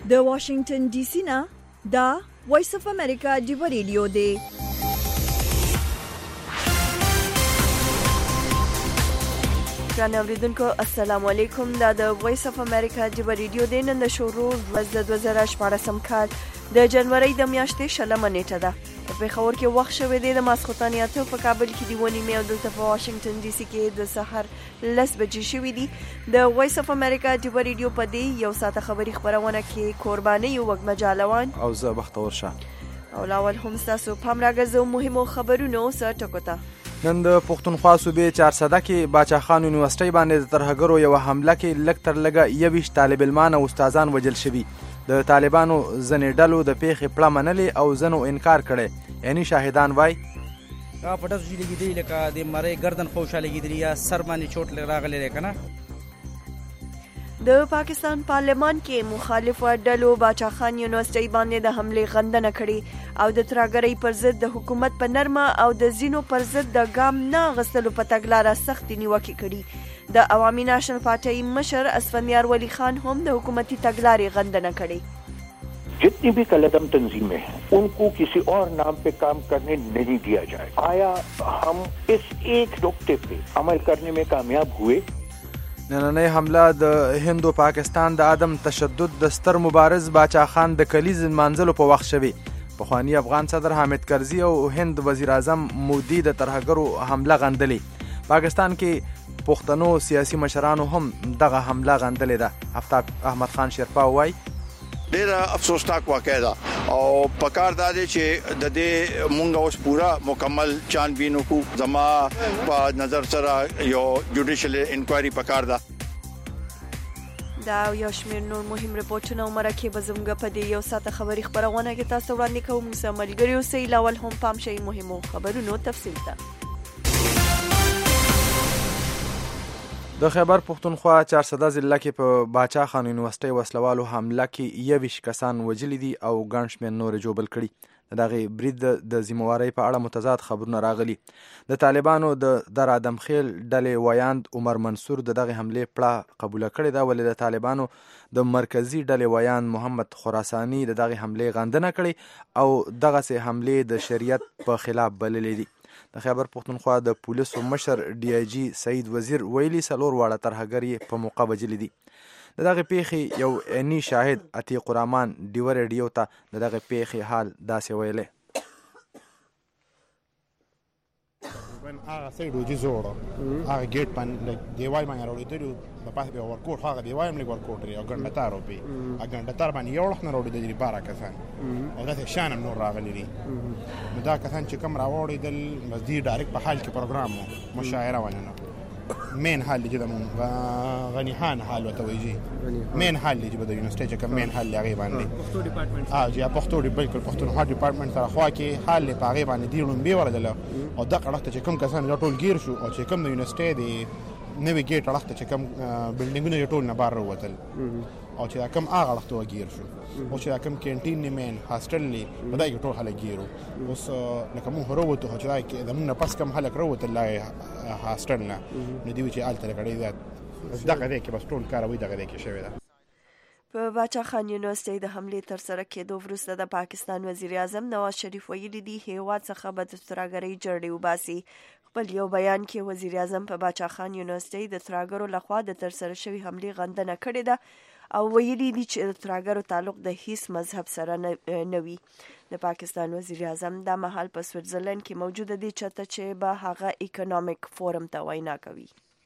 د واشنگټن ډي سي نه دا وایس اف امریکا ډیو ریډیو دی. ګران اوریدونکو السلام علیکم. دا د وایس اف امریکا ډیو ریډیو دی. نن د شروع ورځ د 2014 کال د جنوري د میاشتې 16 نیټه ده. په پېښور کې وخت شوی دی د ماسخوتن اته، په کابل کې د 1 او دلته په واشنگټن ډي سي کې د سحر 10 بجې شوي دي. د وایس اف امریکا ډیو ریډیو په دې یو ساعته خبري خبرونه کې قرباني او وګ مجالوان او زه بختور شاه او لاول هم تاسو پام راګرځو مهمو خبرونو سره ټکوته. نن د پښتونخوا صوبې 400 کې باچا خان یونیورسيټي باندې د ترهګرو یو حمله کې لږ تر لږه 21 طالب علمان او استادان وژل شوي. د طالبانو ځنې ډلو د پیښې پړه منلې او ځنو انکار کړی. یعنی شاهدان وای په ډز لګېدلی لکه د مرۍ ګردن خوشا لګېدلی یا سر باندې چوټ راغلی دی که نه. د پاکستان پارلمان کې مخالف ډلو باچا خان یونیورسيټي باندې د حملې غندنه کړې او د ترهګرۍ پر ضد د حکومت په نرمه او د ځینو پر ضد د ګام نه اخیستلو په تګلاره سختې نیوکې کړي. د عوامي ناشنل پارټۍ مشر اسفندیار ولی خان هم د حکومتی تګلارې غندنه کړې. जितनी भी कलदम तंजीमें हैं उनको किसी और नाम पे काम करने नहीं दिया जाए. आया हम इस एक नुक्ते पे अमल करने में कामयाब हुए. نننۍ حمله د هند او پاکستان د عدم تشدد د ستر مبارز باچا خان د کلیز منځلو په وخت شوی. پخوانی افغان صدر حامد کرزي او هند وزیر اعظم مودي د ترهګرو حمله غندلې. پاکستان کې پښتنو سیاسي مشرانو هم دغه حمله غندلې ده. آفتاب احمد خان شیرپا وای ډېر افسوسناک واقع ده او پکار دا دی چې د دې مونږ اوس پورا مکمل چانبین وکړو. زما په نظر سره یو جوډیشل انکوایري پکار ده. دا یو شمېر نور مهم رپورټونه او مرکې به زموږ په دې یو ساعته خبري خبرونه کې تاسو وړاندې کوو. موږ سره ملګري اوسئ. لاول هم پام شئ مهمو خبرونو تفصیل ته. د خیبر پښتونخوا 400 ضلع کې په باچا خان یونیورسيټي وسلوالو حمله کې 21 کسان وژلي دي او ګڼ شمېر نور جوبل کړي. د دغې برید د ذمہوارۍ په اړه متضاد خبرونه راغلي. د طالبانو د در ادم خیل ډلې ویاند عمر منصور د دغې حملې پړه قبوله کړې ده، ولې د طالبانو د مرکزي ډلې ویاند محمد خراساني د دغې حملې غندنه کړې او دغسې حملې د شریعت په خلاف بللې دي. د خیبر پښتونخوا د پولیسو مشر ډي آی جي سعید وزیر ویلي 4 واړه ترهګر یې په موقع وژلي دي. د دغې پیښې یو عیني شاهد عتیق الرحمن ډیو ریډیو ته د دغې پیښې حال داسې ویلی. هغه سړی روجي زوړو هغه ګیټ باندې دیوال باندې راوړېدلو په پاسه به ورکوټ هغه دیوال باندې ورکوټ لري او ګنډتار وپی ګنډتار باندې یو وخت نه راوړېدل 12 کسان او داسې شان نور راغلي دي. نو دا کسان چې کوم راوړېدل بس دی ډایرکټ په حال کې پروګرام وو مشاعره ونه مین حال چې د غنی خان حال وته ویجی مین حال چې د یونیورسيټي چې کوم مین حال لري باندې پښتو ډپارټمنټ چې پښتو بالکل پښتونخوا ډپارټمنټ سره خوا کې حال په هغه باندې دی لومبي ورغله او د قړښت چې کوم کسان ټول گیر شو او چې کوم د یونیورسيټي دی نوی ګیټ اړخته چې کوم بلډینګونه ټول نه بار وروتل او چې دا کوم هغه اړخته وګیر شو او چې دا کوم کینټین نیمن هاستل لی بدای ټول خلک ګیرو. اوس لکه مو هروته چې دا کې زمونږ پس کم خلک وروتل هاستل نه نو دی چې آلته کړي دا دغه کې بس ټول کاروي دغه کې شوی ده. په باچا خان یونیورسيټي د حملې تر سره کېدو وروسته د پاکستان وزیر اعظم نواز شریف ویلي دي هیواد څخه به د ترهګرۍ جرړې وباسي. خپل یو بیان کې وزیر اعظم په باچا خان یونیورسيټي د ترهګرو لخوا د تر سره شوي حملې غندنه کړې ده او ویلي دي چې د ترهګرو تعلق د هیڅ مذهب سره نه وي. د پاکستان وزیر اعظم دا مهال په سویټزرلند کې موجوده دي چې به هغه اکونومیک فورم ته وینا کوي.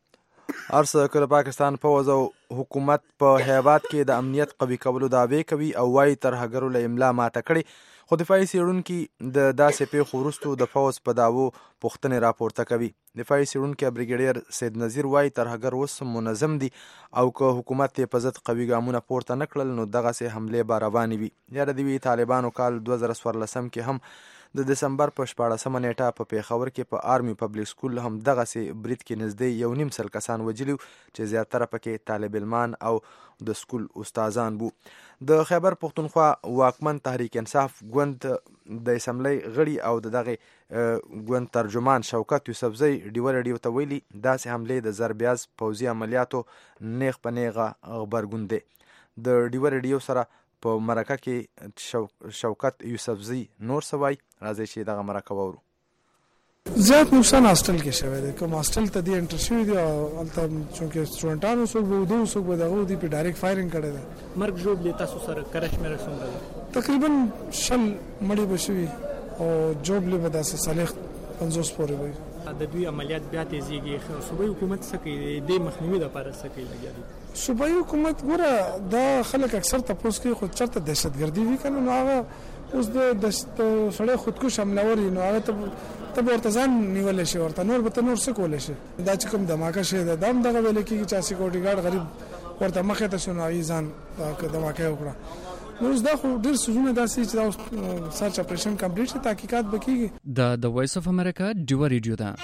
ارڅه کله پاکستان پوځ او حکومت په هیواد کې د امنیت قوي کولو دعوی کوي او وايي ترهګرو له املا ماته کړي، خو دفاعي څېړونکي د داسې پیښو وروسته د پوځ په دعوو پوښتنې راپورته کوي. دفاعي څېړونکی بریګیډیر سید نذیر وايي ترهګر اوس منظم دي او که حکومت یې په ضد قوي ګامونه پورته نه کړل نو دغسې حملې به روانې وي. یاده دې وي طالبانو کال 2014 کې هم د دسمبر په 14 نیټه په پیښور کې په آرمي پبلک سکول هم دغسې برید کې نږدې 1.5 کسان وژلي چې زیاتره پکې طالب علمان او د سکول استادان وو. د خیبر پښتونخوا واکمن تحریک انصاف ګوند د اسمبلی غړي او دغه ګوند ترجمان شوکت یوسفزی ډیو ریډیو ته ویلي داسې حملې د زربیاز پوځي عملیاتو نیغ په نیغه غبرګون دی. د ډیو ریډیو سره په مرکه کې شوکت یوسفزي نور سوای. راځي چې دغه مرکه وورو. زیات نقصان هاستل کې شوی دی. کوم هاستل ته دی انټر شوی دی او البته چونکه سټوډنټانو څوک به دوه څوک به دغه دی په ډایرکټ فایرینګ کړی دی. مرګ جوړ دی تاسو سره کرش مې رسوم تقریبا 100 مړي بشوي او جوب له بداسه صالح 50 پورې وي. د دوی عملیات بیا تیزیږي. صوبایي حکومت څه کوي د مخنیوي لپاره څه کوي لګیا؟ صوبایي حکومت ګوره دا خلک اکثر تاسو کې خود چرته دهشتګردي وی کنه نو هغه اوس د سړی خودکش حملوري نو هغه ته ورته ځان نیول شي ورته نور به نور څه کول شي. دا چې کوم دماکه شي دا هم دغه ویل کېږي چې سکیورټي ګارد غریب ورته مخې ته شنو ای ځان دماکه وکړه. نو دا خو ډېر سوزونه داسې چې دا سرچ اپریشن کمپلیټ شي تحقیقات وکړي. د وایس اف امریکا ډیو ریډیو ده.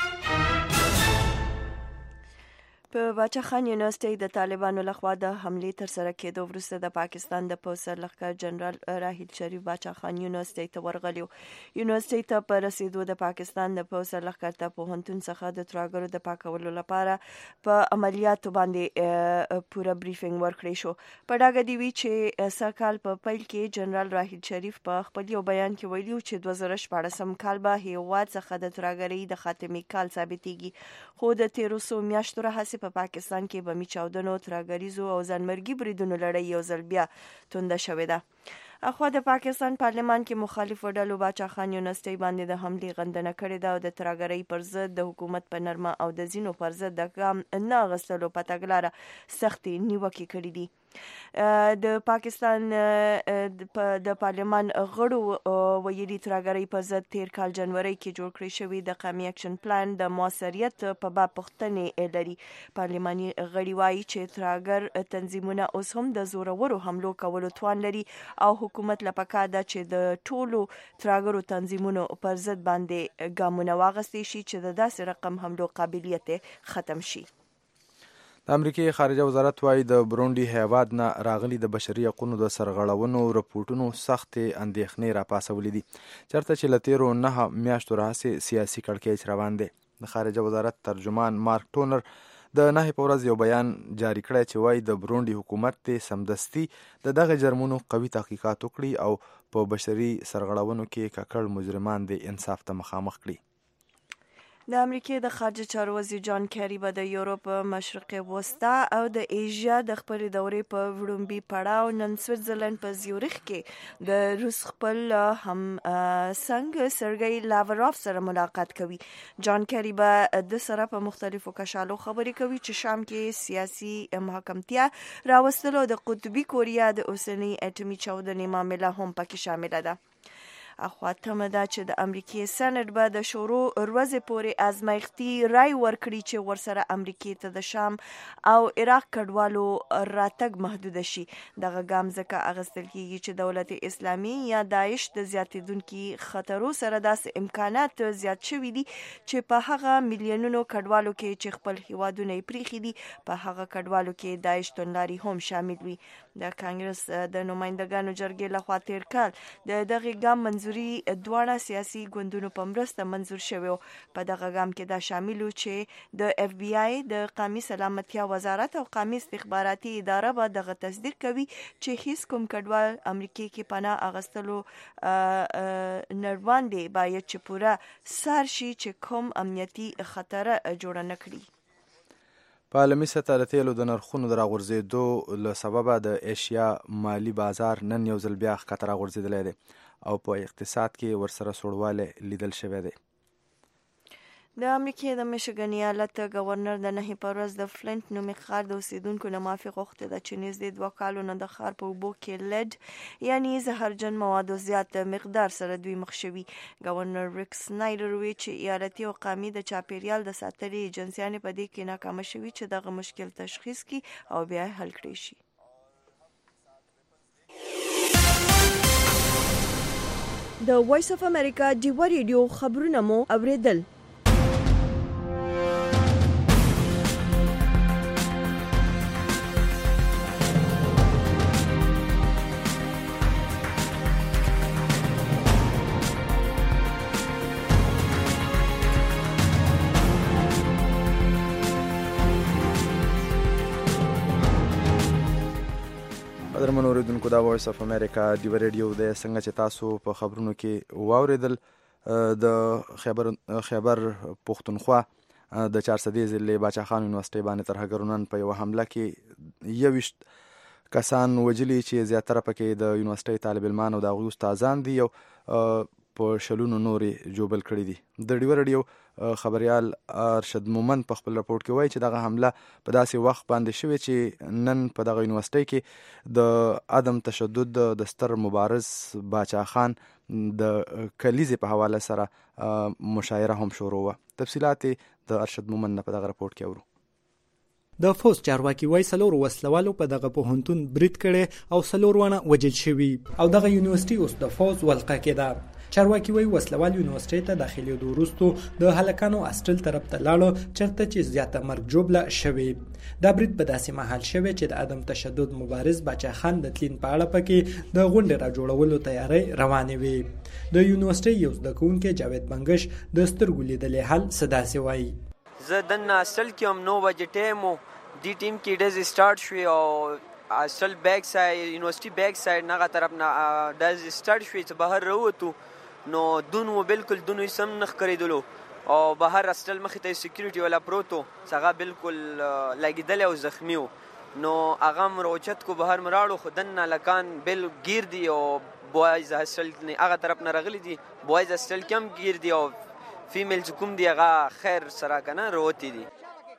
په باچا خان یونیورسيټي د طالبانو لخوا د حمله تر سره کېدو وروسته د پاکستان د پوسر لخوا جنرال راحیل شریف باچا خان یونیورسيټي ته ورغلیو. یونیورسيټي ته په رسیدو د پاکستان د پوسر لخوا ته په هنتون څخه د تراګرو د پاکولو لپاره په عملیاتو باندې پوره بریفینګ ورکړی شو. په ډاګه دی وی چې سکهال په پیل کې جنرال راحیل شریف په خپل یو بیان کې ویلي چې 2014 کال به هیواد څخه د تراګرۍ د خاتمې کال ثابتېږي. خو د 1300 میاشتو راهیسې په پاکستان کې بمی چاودنو، تراګریزو او ځانمرګي بریدونو لړۍ یو ځل بیا تونده شوې ده. اخوا د پاکستان پارلمان کې مخالفو ډلو باچا خان یونیورسيټي باندې د حملې غندنه کړې ده او د تراګرۍ پر ضد د حکومت په نرمه او د ځینو پر ضد د ګام نه اخیستلو په تګلاره سختې نیوکې کړې دي. د پاکستان د پارلمان غړو ویلي تراګرۍ په ضد تیر کال جنوري کې جوړ کړی شوی د قومي اکشن پلان د موثریت په باب پوښتنې لري. پارلماني غړي وایي چې تراګر تنظیمونه اوس هم د زورورو حملو کولو توان لري او حکومت لپاره دا چې د ټولو تراګرو تنظیمونو پر ضد باندې ګامونه واغستې شي چې د داسې رقم حملو قابلیت ختم شي. د امریکای خارجه وزارت وايي د برونډي هیواد نه راغلي د بشري حقوقو د سرغړونو رپورټونو سختې اندېښنې راپاسولې دي چېرته چې له تیرو 9 میاشتو راهیسې سیاسي کړکېچ روان دی. د خارجه وزارت ترجمان مارک ټونر د 9 په ورځ یو بیان جاری کړی چې وايي د برونډي حکومت ته سمدستي دغه جرمونو قوي تحقیقات وکړي او په بشري سرغړونو کې ککړ مجرمان د انصاف ته مخامخ کړي. د امریکای د خارجه چارو وزیر جان کیری به د یورپ، مشرق وسطا او د ایشیا د خپل دورې په وړومبي پړاو نن سویټزرلند په زیورخ کې د روس خپل هم څنګه سرګئی لاوروف سره ملاقات کوي. جان کیری به د سره په مختلفو کشالو خبرې کوي چې شام کې سیاسي محکمتیا راوستلو د قطبي کوریا د اوسنۍ اټومي چاودنې معاملې هم پکې شامل ده. اخوا تمه ده چې د امریکای سېنات به د شورو ورځې پورې ازمایښتي رای ورکړي چې ورسره امریکای ته د شام او عراق کډوالو راتګ محدود شي. دغه ګام ځکه اخیستل کیږي چې دولت اسلامي یا داعش د زیاتېدونکي خطرو سره داسې امکانات زیات شوي دي چې په هغه میلیونونو کډوالو کې چې خپل هیوادونه یې پریښي دي په هغه کډوالو کې داعش توندلاري هم شامل وي. د کانګرس د نمائندګانو جرګې لخوا تیر کال د دغه ګام منظوري دواړه سیاسي ګوندونو په مرسته منظور شوی. په دغه ګام کې دا شامل و چې د اف بی آی د قومي سلامتیا وزارت او قومي استخباراتي اداره به دغه تصدیق کوي چې هیڅ کوم کډوال امریکای کې پناه اغستلو نړوان دی باید چې پوره سر شي چې کوم امنیتي خطر جوړ نه کړي. په عالمي سطح د تیلو د نرخونو د راغورځېدو له سببه د ایشیا مالي بازار نن یو ځل بیا ښکته راغورځېدلی دی او په اقتصاد کې ورسره سوړوالی لیدل شوی دی. د امریکای د میشیګن ایالت گورنر د 9 په ورځ د فلنټ نومي ښار د اوسیدونکو نه معافي غوښتې ده چې نږدې 2 کالونه د ښار په اوبو کې لډ یعنی زهرجن موادو زیات مقدار سره دوی مخ شوي. گورنر ریک سنایډر وی چې ایالتي او قومي د چاپیریال د ساتلې ایجنسیانې په دې کې ناکامه شوي چې دغه مشکل تشخیص کړي او بیا حل کړی شي. د وایس اف امریکا ډیو ریډیو خبرونه مو اوریدل. قدرمن اوریدونکو دا وایس اف امریکا دیو ریډیو د څنګه چې تاسو په خبرونو کې واوریدل د خیبر پښتونخوا د 400 ضلع باچا خان یونیورسيټي باندې ترهګرونن په یو حمله کې 21 کسان وجلي چې زیاتره پکې د یونیورسيټي طالب علمان او د هغوی استادان دي او په شلونو نورې جوبل کړي دي. د ډیو ریډیو خبريال ارشد مومند په خپل راپورټ کې وایي چې دغه حمله په داسې وخت باندې شوې چې نن په دغه یونیورسيټي کې د عدم تشدد د ستر مبارز باچا خان د کلیزې په حواله سره مشاعره هم شروع وه. تفصیلات د ارشد مومند په دغه راپورټ کې اورو. د فوز چارواکي وای سلور وسلوالو په دغه پوهنتون برید کړي او سلور ونه وجل شوي او دغه یونیورسيټي اوس د فوز ولقه کې ده. چارواکي وای وسلوال یونیورسيټي ته داخلي د وروستو د هلکانو استل طرف ته لاړو چرته چې زیاته مرګ جوړه شوی. دا برید په داسې محل شوی چې د عدم تشدد مبارز باچا خان د تلین په اړه پکې د غونډې را جوړولو تیاری روانې وي. د یونیورسيټي یو زده کوونکی جاوید بنگش د سترګو لیدلې حل صداسي وای. زه د اصل کې هم 9 بجې ټایم دی ټیم کې ډز سٹارټ شوی او اصل بیک سایډ یونیورسيټي بیک سایډ نه طرف نه ډز سٹارټ شوی چې بهر وروتو نو دونو بالکل دونو سم نخ کړیدلو او بهر اصل مخې ته سکیورټي ولا پروتو څنګه بالکل لګیدل او زخمی وو نو هغه مروچت کو بهر مراړو خدن لکان بل گیر دی او بوایز اصل نه هغه طرف نه رغلی دی بوایز اصل کم گیر دی او فیمیل کوم دی هغه خیر سره کنه روتی دی.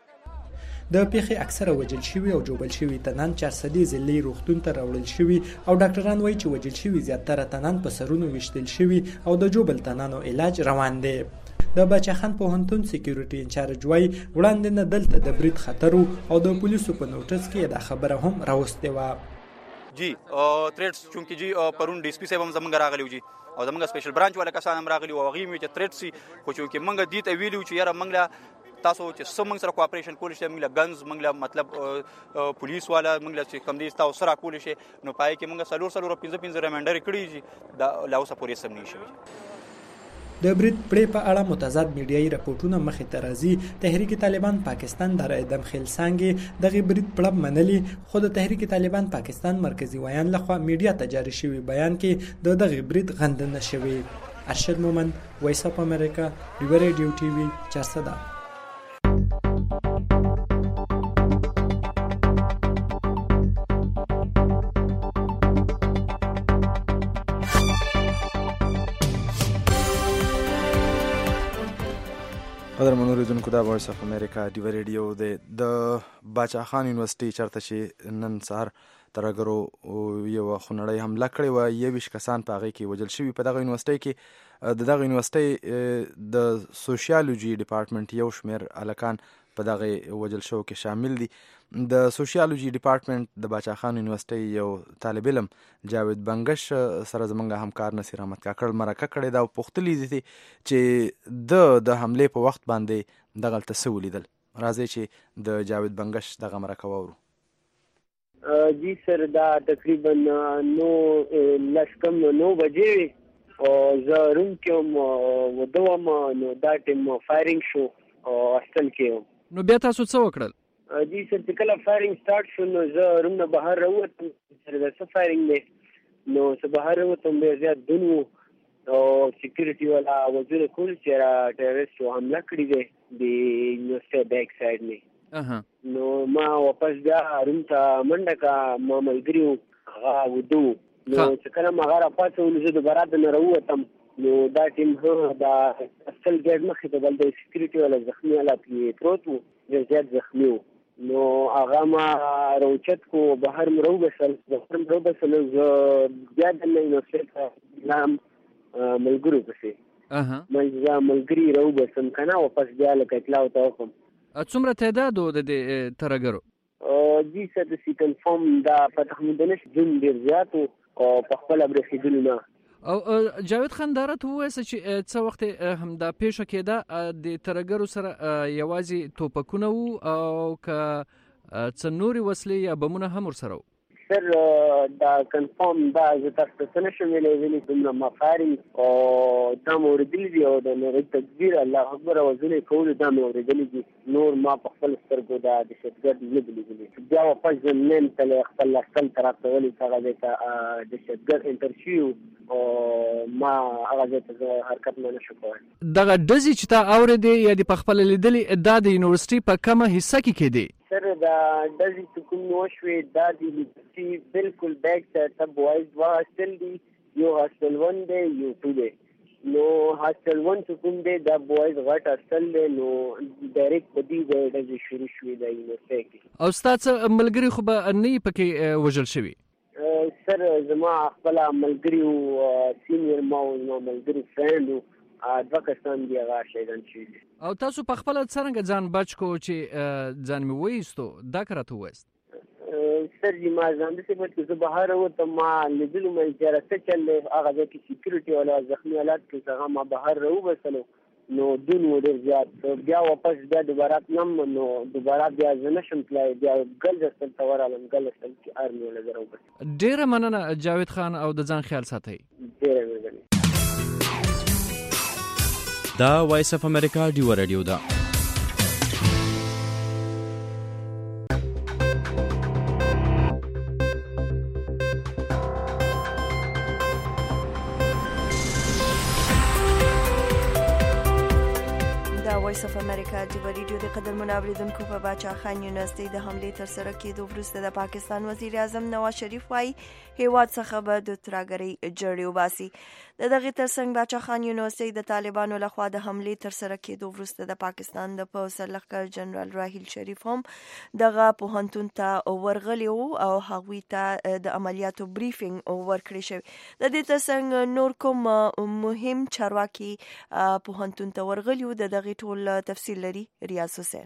د پیخي اکثره وجل شوی او جوبل شوی تنان 400 ضلع روغتون ته راوړل شوی او ډاکټران وایي چې وجل شوی زیاتره تنان په سرونو وشتل شوی او د جوبل تنانو علاج روان دی. د باچا خان پوهنتون سکیورټي انچارج وایي وړاندې نه دلته د برید خطر او د پولیسو په نوټس کې دا خبره هم راوستې وه. جی تھریټس چونکی جی پرون ډي اس پی صاحب هم زمونږ راغلی و جی او زمونږ سپیشل برانچ والا کسان هم راغلی و هغوی مې چې تھریټ سي خو چونکې موږ دې ته ویلي و چې یاره موږ تاسو چې څه موږ سره کوآپریشن کولی شئ موږ له ګنز موږ له مطلب پولیس والا موږ له چې کوم دي تاسو سره کولی شئ نو پای کې موږ سلور 15 ریمایندر کړي چې دا لا اوسه پورې سم نه شوی. د برید پړې په اړه متضاد میډیایي راپورټونه مخې ته راځي. تحریک طالبان پاکستان د ادم خیلسانګ دغه برید پړب منلي خو د تحریک طالبان پاکستان مرکزی ویان لخوا میډیا ته جاری شوی بیان کې دغه برید غندنه شوی. ارشد مومند وایس اف امریکا ډیو ریډیو ټي وي 400. قدرمن اوریدونکو دا وایس اف امریکا ډیو ریډیو د باچا خان یونیورسيټي چرته چې نن سهار ترهګرو یو خونړۍ حمله کړې وه 21 کسان په هغې کې وژل شوي. په دغه یونیورسيټي کې د دغه یونیورسيټي د سوشیالوجي ډپارټمنټ یو شمېر هلکان په دغه وژل شوو کې شامل دي. د سوشیالوجي ډپارټمنټ د باچا خان یونیورسيټي یو طالب علم جاوید بنگش سره زمونږ همکار نصیر احمد کاکړ مرکه کړې ده او پوښتلي دي چې د حملې په وخت باندې دغلته څه ولیدل. راځئ چې د جاوید بنگش دغه مرکه واورو. جی سر دا تقریبا 9 بجې او زه روم کې وده وم نو دا ټیم فایرینګ شو او اصل کې. نو بیا تاسو څه وکړل؟ جی سر چې کله فایرینګ سٹارټ شو نو زه روم نه بهر راووتم سر دا څه فایرینګ دی نو زه بهر راووتم ډېر زیات دون و او سکیورټي والا وزیر کول چې را ټیرریسټو حمله کړې دی د یونیورسيټي بیک سایډ نه نو ما واپس بیا روم ته منډه کړه ما ملګري وو هغه وده وو نو چې کله ما هغه راپاڅولو زه دوباره دننه راووتم نو دا ټیم دا اصل ګیټ مخې ته بل د سکیورټي والا زخمي حالت کې پروت وو ډېر زیات زخمي وو نو هغه ما راوچت کو بهر مې راوبسل زه بیا دننه یونیورسيټي ته لاړم ملګرو پسې ملګري راوبسم که نه واپس بیا لکه اطلاع ورته وکړم. څومره تعداد و د ترهګرو؟ جی سر داسې کنفرم دا فتح مندنش جون ډېر زیات و او په خپله برېښېدلو نه. او جاوید خان دا راته ووایسه چې څه وخت همدا پیښه کېده د ترهګرو سره یوازې توپکونه وو او که څه نورې وسلې یا بمونه هم ورسره وو؟ سر دا کنفرم دا زه تاسو ته نشم ویلی دومره مفاري او دا مې اورېدلي دي او د نړۍ تکبیر الله اکبر وزنې کول دا مې اورېدلي دي نور ما په خپل سترګو دا دهشتګرد نه دي لیدلي بیا واپس زمین تل خپل خپل طرف ته ولې هغه د دهشتګرد انټرشیو او ما هغه ته حرکت نه شو کولای دغه ډزې چې تا اورېدې یا د په خپل لیدلي دا د یونیورسيټي په کومه حصہ کې کېدی سر دا ډزې چې کوم وشوې دا د یونیورسيټي بالکل بیک ته بوایز وا هاسټل دی یو هاسټل 1 دی یو 2 دی نو هاسټل 1 چې کوم دی دا بوایز غټ هاسټل دی نو ډایرکټ په دې ځای ډزې شروع شوې د یونیورسيټي کې او ستاسو ملګری خو به نه پکې وژل شوي سر زما خپل ملګری او سینیئر ما او ملګری فرند دوه کسان دی هغه شهیدان شوي او تاسو په خپل څنګه ځان بچ کو چې ځان مې وایستو دا کرته وایست سر جی ما ځان د څه په بهر وته ما لیدلو مې چې راته چل هغه د سکیورټي ولا زخمي حالات کې څنګه ما بهر راو بسلو نو دون ډیر زیات بیا واپس بیا دوباره نم نو دوباره بیا زنشم تلای بیا ګل دستل تورالم ګل دستل کې ارمي ولا درو بس ډیر مننه جاوید خان او د ځان خیال ساتي ډیر مننه دا وایس اف امریکا ډیو رادیو دا وایس اف امریکا د ریډیو د قدر منابریدونکو په باچا خان یونیورسيټي د حمله تر سره کېدو وروسته د پاکستان وزیر اعظم نواز شریف وايي هیواد څخه به د ترهګرۍ جړې وباسي د دغه ترڅنګ باچا خان یونیورسيټي د طالبانو لخوا د حمله تر سره کېدو وروسته د پاکستان د پوځ سرلښکر جنرال راهیل شریف هم دغه پوهنتون ته ورغلی او هغوی ته د عملیاتو بریفینګ ورکړی شوی د دې ترڅنګ نور کوم مهم چارواکي پوهنتون ته ورغلی د دغه ټول تفصیل لري ریاض حسین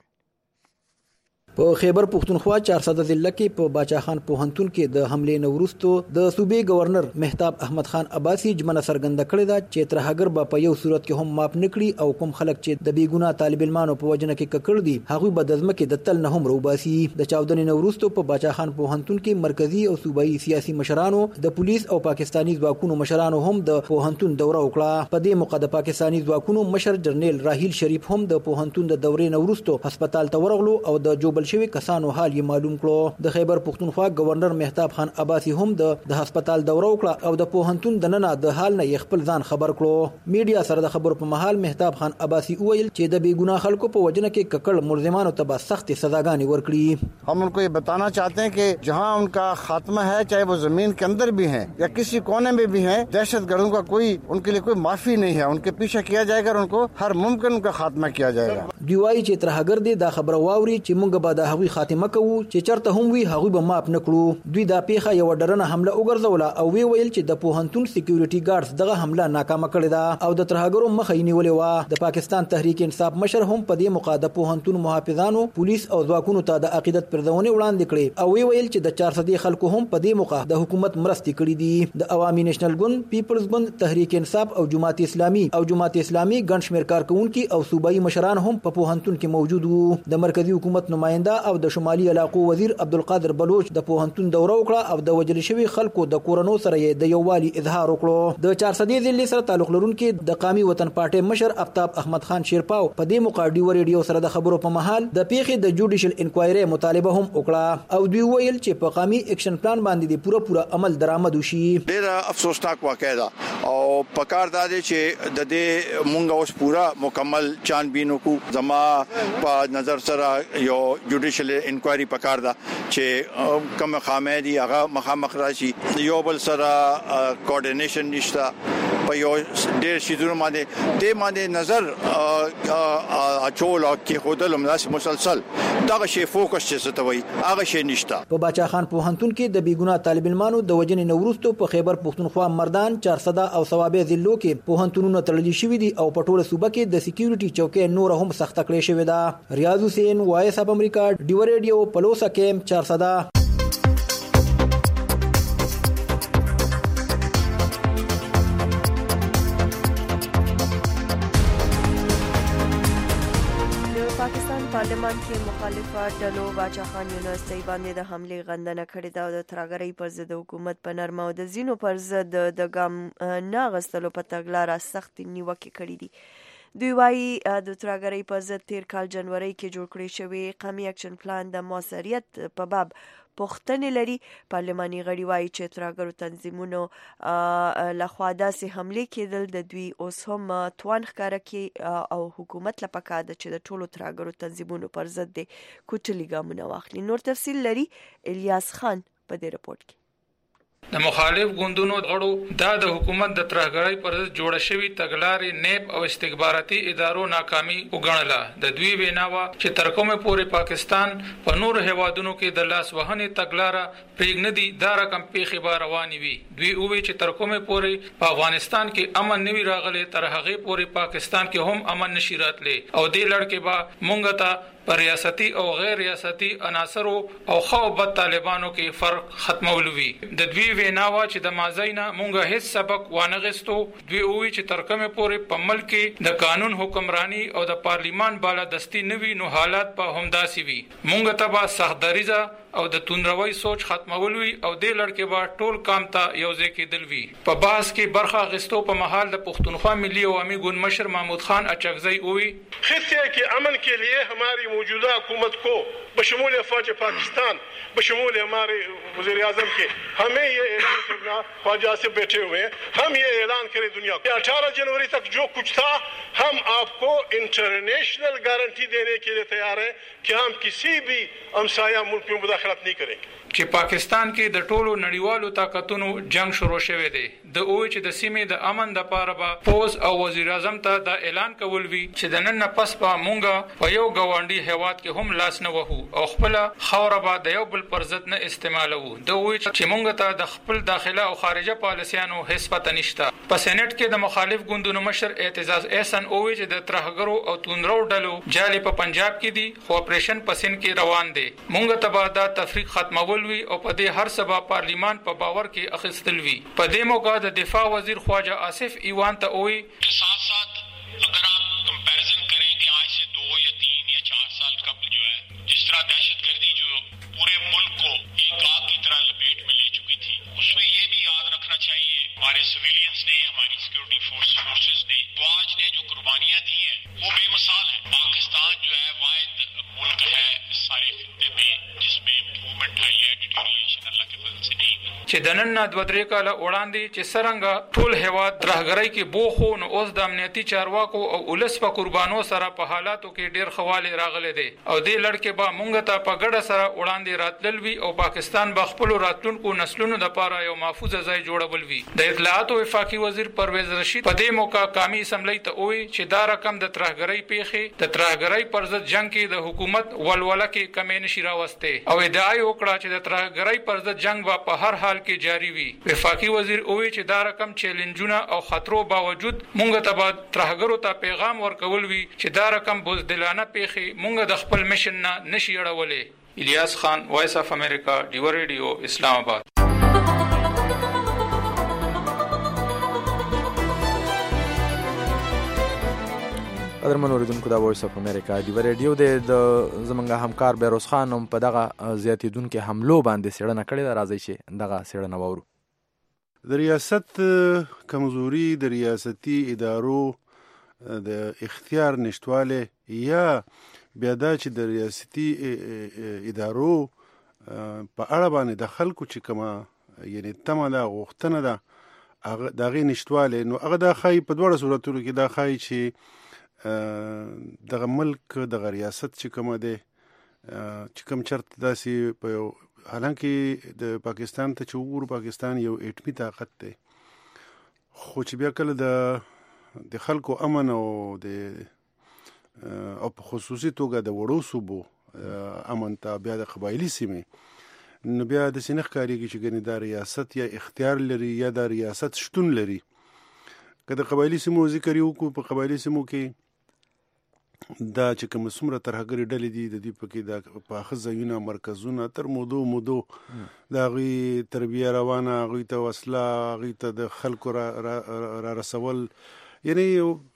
په خیبر پختونخوا 400 ضلع کې په باچا خان پوهنتون کې د حمله نورستو د صوبې گورنر مهتاب احمد خان عباسی جمنه سرګند کړی دا چې ترهګر به په یو صورت کې هم ماپ نکړي او کوم خلک چې د بیګونه طالب علمانو په وجنه کې ککړ دي هغه به د ځمکې د تل نه هم روباسي د چاودنې نورستو په باچا خان پوهنتون کې مرکزی او صوبایي سیاسي مشرانو د پولیس او پاکستانی ځواکونو مشرانو هم د پوهنتون دوره وکړه په دې موقع د پاکستانی ځواکونو مشر جنرال راهیل شریف هم د پوهنتون د دورې نورستو هسپتال ته ورغلو او د جوبل شوی کسانو حال یې معلوم کړو د خیبر پختونخوا گورنر مهتاب خان عباسی هم د هسپتال دوره وکړه او د پوهنتون د ننه د حال نه خپل ځان خبر کړو میډیا سره د خبرو په محل مهتاب خان عباسی وویل چې د بیګناه خلکو په وجنه کې ککړ ملزمانو ته سخت سزاګانې ورکړي हम उनको ये बताना चाहते हैं कि जहां उनका खात्मा है चाहे वो जमीन के अंदर भी है या किसी कोने में भी है दहशतगर्दों का कोई उनके लिए कोई माफी नहीं है उनके पीछे किया जाएगा और उनको हर मुमकिन उनका खात्मा किया जाएगा دیوای چې ترهګر دي دا خبره واوري چې مونږ به د هغوی خاتمه کوو چې چرته هم وي هغوی به ماپ نکړو دوی دا پیخه یو ډرنه حمله وګرځوله او وی ویل چې د پوهنتون سکیورټي ګارډز دغه حمله ناکامه کړې ده او د ترهګرو مخه یې نیولې و د پاکستان تحریک انصاف مشر هم په دې موقع د پوهنتون محافظانو پولیس او ځواکونو ته د عقیدت پردونې وړاندې کړې او وی ویل چې د 400 خلکو هم په دې موقع د حکومت مرستې کړې دي د عوامي نېشنل ګوند پیپلز ګوند تحریک انصاف او جماعت اسلامي ګڼ شمېر کارکونکو او صوبایي مشران هم په پوهنتون کې موجود وو د مرکزی حکومت نماینده او د شمالي علاقو وزیر عبدالقادر بلوچ د پوهنتون دوره وکړه او د وجل شوی خلکو د کورونو سره د یووالي اظهار وکړو د 400 ضلع سره تعلق لرونکي د قومي وطن پارټي مشر افتاب احمد خان شیرپاو په دې موقع ریډیو سره د خبرو په محل د پیښې د جوډیشل انکوایري مطالبه هم وکړه او دوی ویل چې په قومي اکشن پلان باندې د پوره عمل درآمد وشي ډیر افسوسناک واقعه ده او پکار دا دی چې د دې مونږ اوس پورا مکمل چانبینو کو زما په نظر سره یو جوډیشل انکوایري پکار ده چې کوم خامې دي هغه مخامخ راشي یو بل سره کوارډینیشن نشته په یو ډېر شیدونو باندې نظر اچول او کې خودل مناسب مسلسل دغه شی فوکس چې ستوي هغه شی نشته په باچا خان پوهنتون کې د بیګونه طالب علمانو د وجنې نورستو په خیبر پختونخوا مردان 400 او ثوابه ضلعو کې پوهنتونونو تړلي شوي دي او په ټوله صوبه کې د سکیورټي چوکۍ نور هم سخت کړې شوې ده ریاض حسین وایس اف امریکا ډیو ریډیو پلوسا کیمپ 400 پارلمان پارلمان کې مخالفه ډلو باچا خان یونیورسيټي باندې د حملې غندنه کړې ده او د ترهګرۍ پر ضد حکومت په نرمه او د ځینو پر ضد د ګام نه اخیستلو په تګلاره سخت نیوکې کړې دي. دوی وايي د ترهګرۍ پر ضد تیر کال جنوري کې جوړ کړی شوی قومي اکشن پلان د موثریت په باب پوښتنې لري. پارلماني غړي وايي چې ترهګرو تنظیمونو لخوا داسې حملې کېدل د دوی اوس هم توان ښکاره کړي او حکومت له پکار ده چې د ټولو ترهګرو تنظیمونو پر ضد د کوټلي ګامونه واخلي. نور تفصیل لري الیاس خان په دې رپورت کې. د مخالف ګوندونو غړو دا د حکومت د ترهګرۍ پر ضد جوړ شوی تګلارې نیب او استخباراتي ادارو ناکامي وګڼله. د دوی ویناوه چې تر کومه پورې پاکستان په نور هیوادونو کې د لاس وهنې تګلاره پرېږدي دا رقم پیښې به روانې وي. دوی وویل چې تر کومه پورې په افغانستان کې امن نوي راغلی تر هغه پورې پاکستان کې هم امن نشي راتلی او دې لړ کې به مونږ ته پر ریاستي او غیر ریاستي عناصرو او خو بد طالبانو کې فرق ختمول وی. د دوی ویناوه چې د مازینا مونږه هیڅ سبق وانه غستو. دوی وی چې تر کومه پورې په ملک کې د قانون حکمرانی او د پارلیمان بالادستی نوي نو حالات په همداسي وي. مونږ ته به سختدریزه او د تونروي سوچ ختمول وی او د لړکې با ټول کام ته یوځای کېدل وی. په بحث کې برخه غستو په محل د پښتونخوا ملي عوامي ګوند مشر محمود خان اچکزئی وی خطے کے امن کے لیے ہماری موجودہ حکومت کو بشمول افواج پاکستان بشمول ہمارے وزیر اعظم کے ہمیں یہ اعلان کرنا خواجہ سے بیٹھے ہوئے ہیں ہم یہ اعلان کریں دنیا کو 18 جنوری تک جو کچھ تھا ہم آپ کو انٹرنیشنل گارنٹی دینے کے لیے تیار ہیں کہ ہم کسی بھی ہمسایہ ملک میں مداخلت نہیں کریں گے. چې پاکستان کې د ټولو نړیوالو طاقتونو جنگ شروع شوه دی. د اوه چې د سیمې د امن د پاره به فوز او وزیر اعظم ته د اعلان کول وی چې د نن پس په مونږه په یو غونډي هیواد کې هم لاس نه وهو او خپل خوره به د یو بل پر ضد نه استعمالو. د اوه چې مونږ ته د خپل داخله او خارجه پالیسیانو هیڅ پته نشته. په سېنات کې د مخالف ګوندونو مشر اعتزاز احسن اوه چې د ترهګرو او توندرو ډلو جالي په پنجاب کې دي خو اپریشن پسین کې روان دي. مونږ ته به دا تفریق ختمول وی او په دې هر سبا پارلیمان په باور کې اخیستل وی. په دې موقع د دفاع وزیر خواجہ آصف ایوان ته وی साथ साथ अगर आप कंपैरिजन करें कि आज से 2 या 3 या 4 साल कबल जो है जिस तरह दहशतगर्दी जो पूरे मुल्क को एक आग की तरह लपेट में ले चुकी थी उसमें ये भी याद रखना चाहिए हमारे सिविलियंस ने हमारी सिक्योरिटी फोर्सेस ने आज ने जो कुर्बानियां दी हैं वो बेमिसाल है. पाकिस्तान जो है वाहिद मुल्क है सारे खित्ते में जिसमें इम्प्रूवमेंट आई है डिटेरिएशन अल्लाह के फजल से नहीं. چې د نن 2-3 کاله وړاندې چې سرنګ ټول هیواد ترهګرۍ کې بوخو نو اوس د امنیتي چارواکو او ولس په قربانو سره په حالاتو کې ډیر خواله راغلي دي او دې لړکې به مونږ ته په ګډه سره وړاندې راتلل وی او پاکستان به خپل راتلونکو نسلونو لپاره یو محفوظ ځای جوړول وی. د اطلاعات او وفاقي وزیر پرویز رشید په دې موقع قومي اسمبلی ته وی چې دا رقم د ترهګرۍ پیښې د ترهګرۍ پر ضد جنگ کې د حکومت ولوله کې کمې نشي راوسته او ادعا وکړه چې د ترهګرۍ پر ضد جنگ به په هر حال کې جاری وي. وفاقي وزیر وی چې دا رقم چیلنجونه او خطرو باوجود مونږ ته به ترهګرو ته پیغام ورکول وی چې دا رقم بوزدلانه پیښې مونږ د خپل مشن نه نشي اړولې. الیاس خان وایس اف امریکا ډیو ریډیو اسلام آباد. قدرمن اوریدونکو دا وایس اف امریکا ډیو ریډیو د زمونږ همکار بیروز خان هم په دغه زیاتیدونکو حملو باندې څېړنه کړې ده. راځي چې دغه څېړنه واورو. د ریاست کمزوري د ریاستي ادارو د اختیار نشټواله یا بیا دا چې د ریاستي ادارو په اړه باندې د خلکو چې کومه یعنی تمه ده غوښتنه ده هغه دغه نشټواله نو هغه د خای په دوړه صورتونو کې د خای چې دغه ملک دغه ریاست چې کومه ده چې کوم چرته داسې په حالانکه د پاکستان ته چې وګورو پاکستان یو اټمی طاقت دی خو چې بیا کله د خلکو امن او په خصوصي توګه د وړو صوبو امن ته بیا د قبایلی سیمې نو بیا د سینخ کاریږي چې ګنې دا ریاست یا اختیار لري یا دا ریاست شتون لري. که د قبایلی سیمو ذکر یو کو په قبایلی سیمو کې دا چې کوم څومره ترهګري ډلې دي د دې پکې د پاخه ځایونه مرکزونه تر مودو د هغوی تربیه روانه هغوی ته وسله هغوی ته د خلکو را رسول یعنی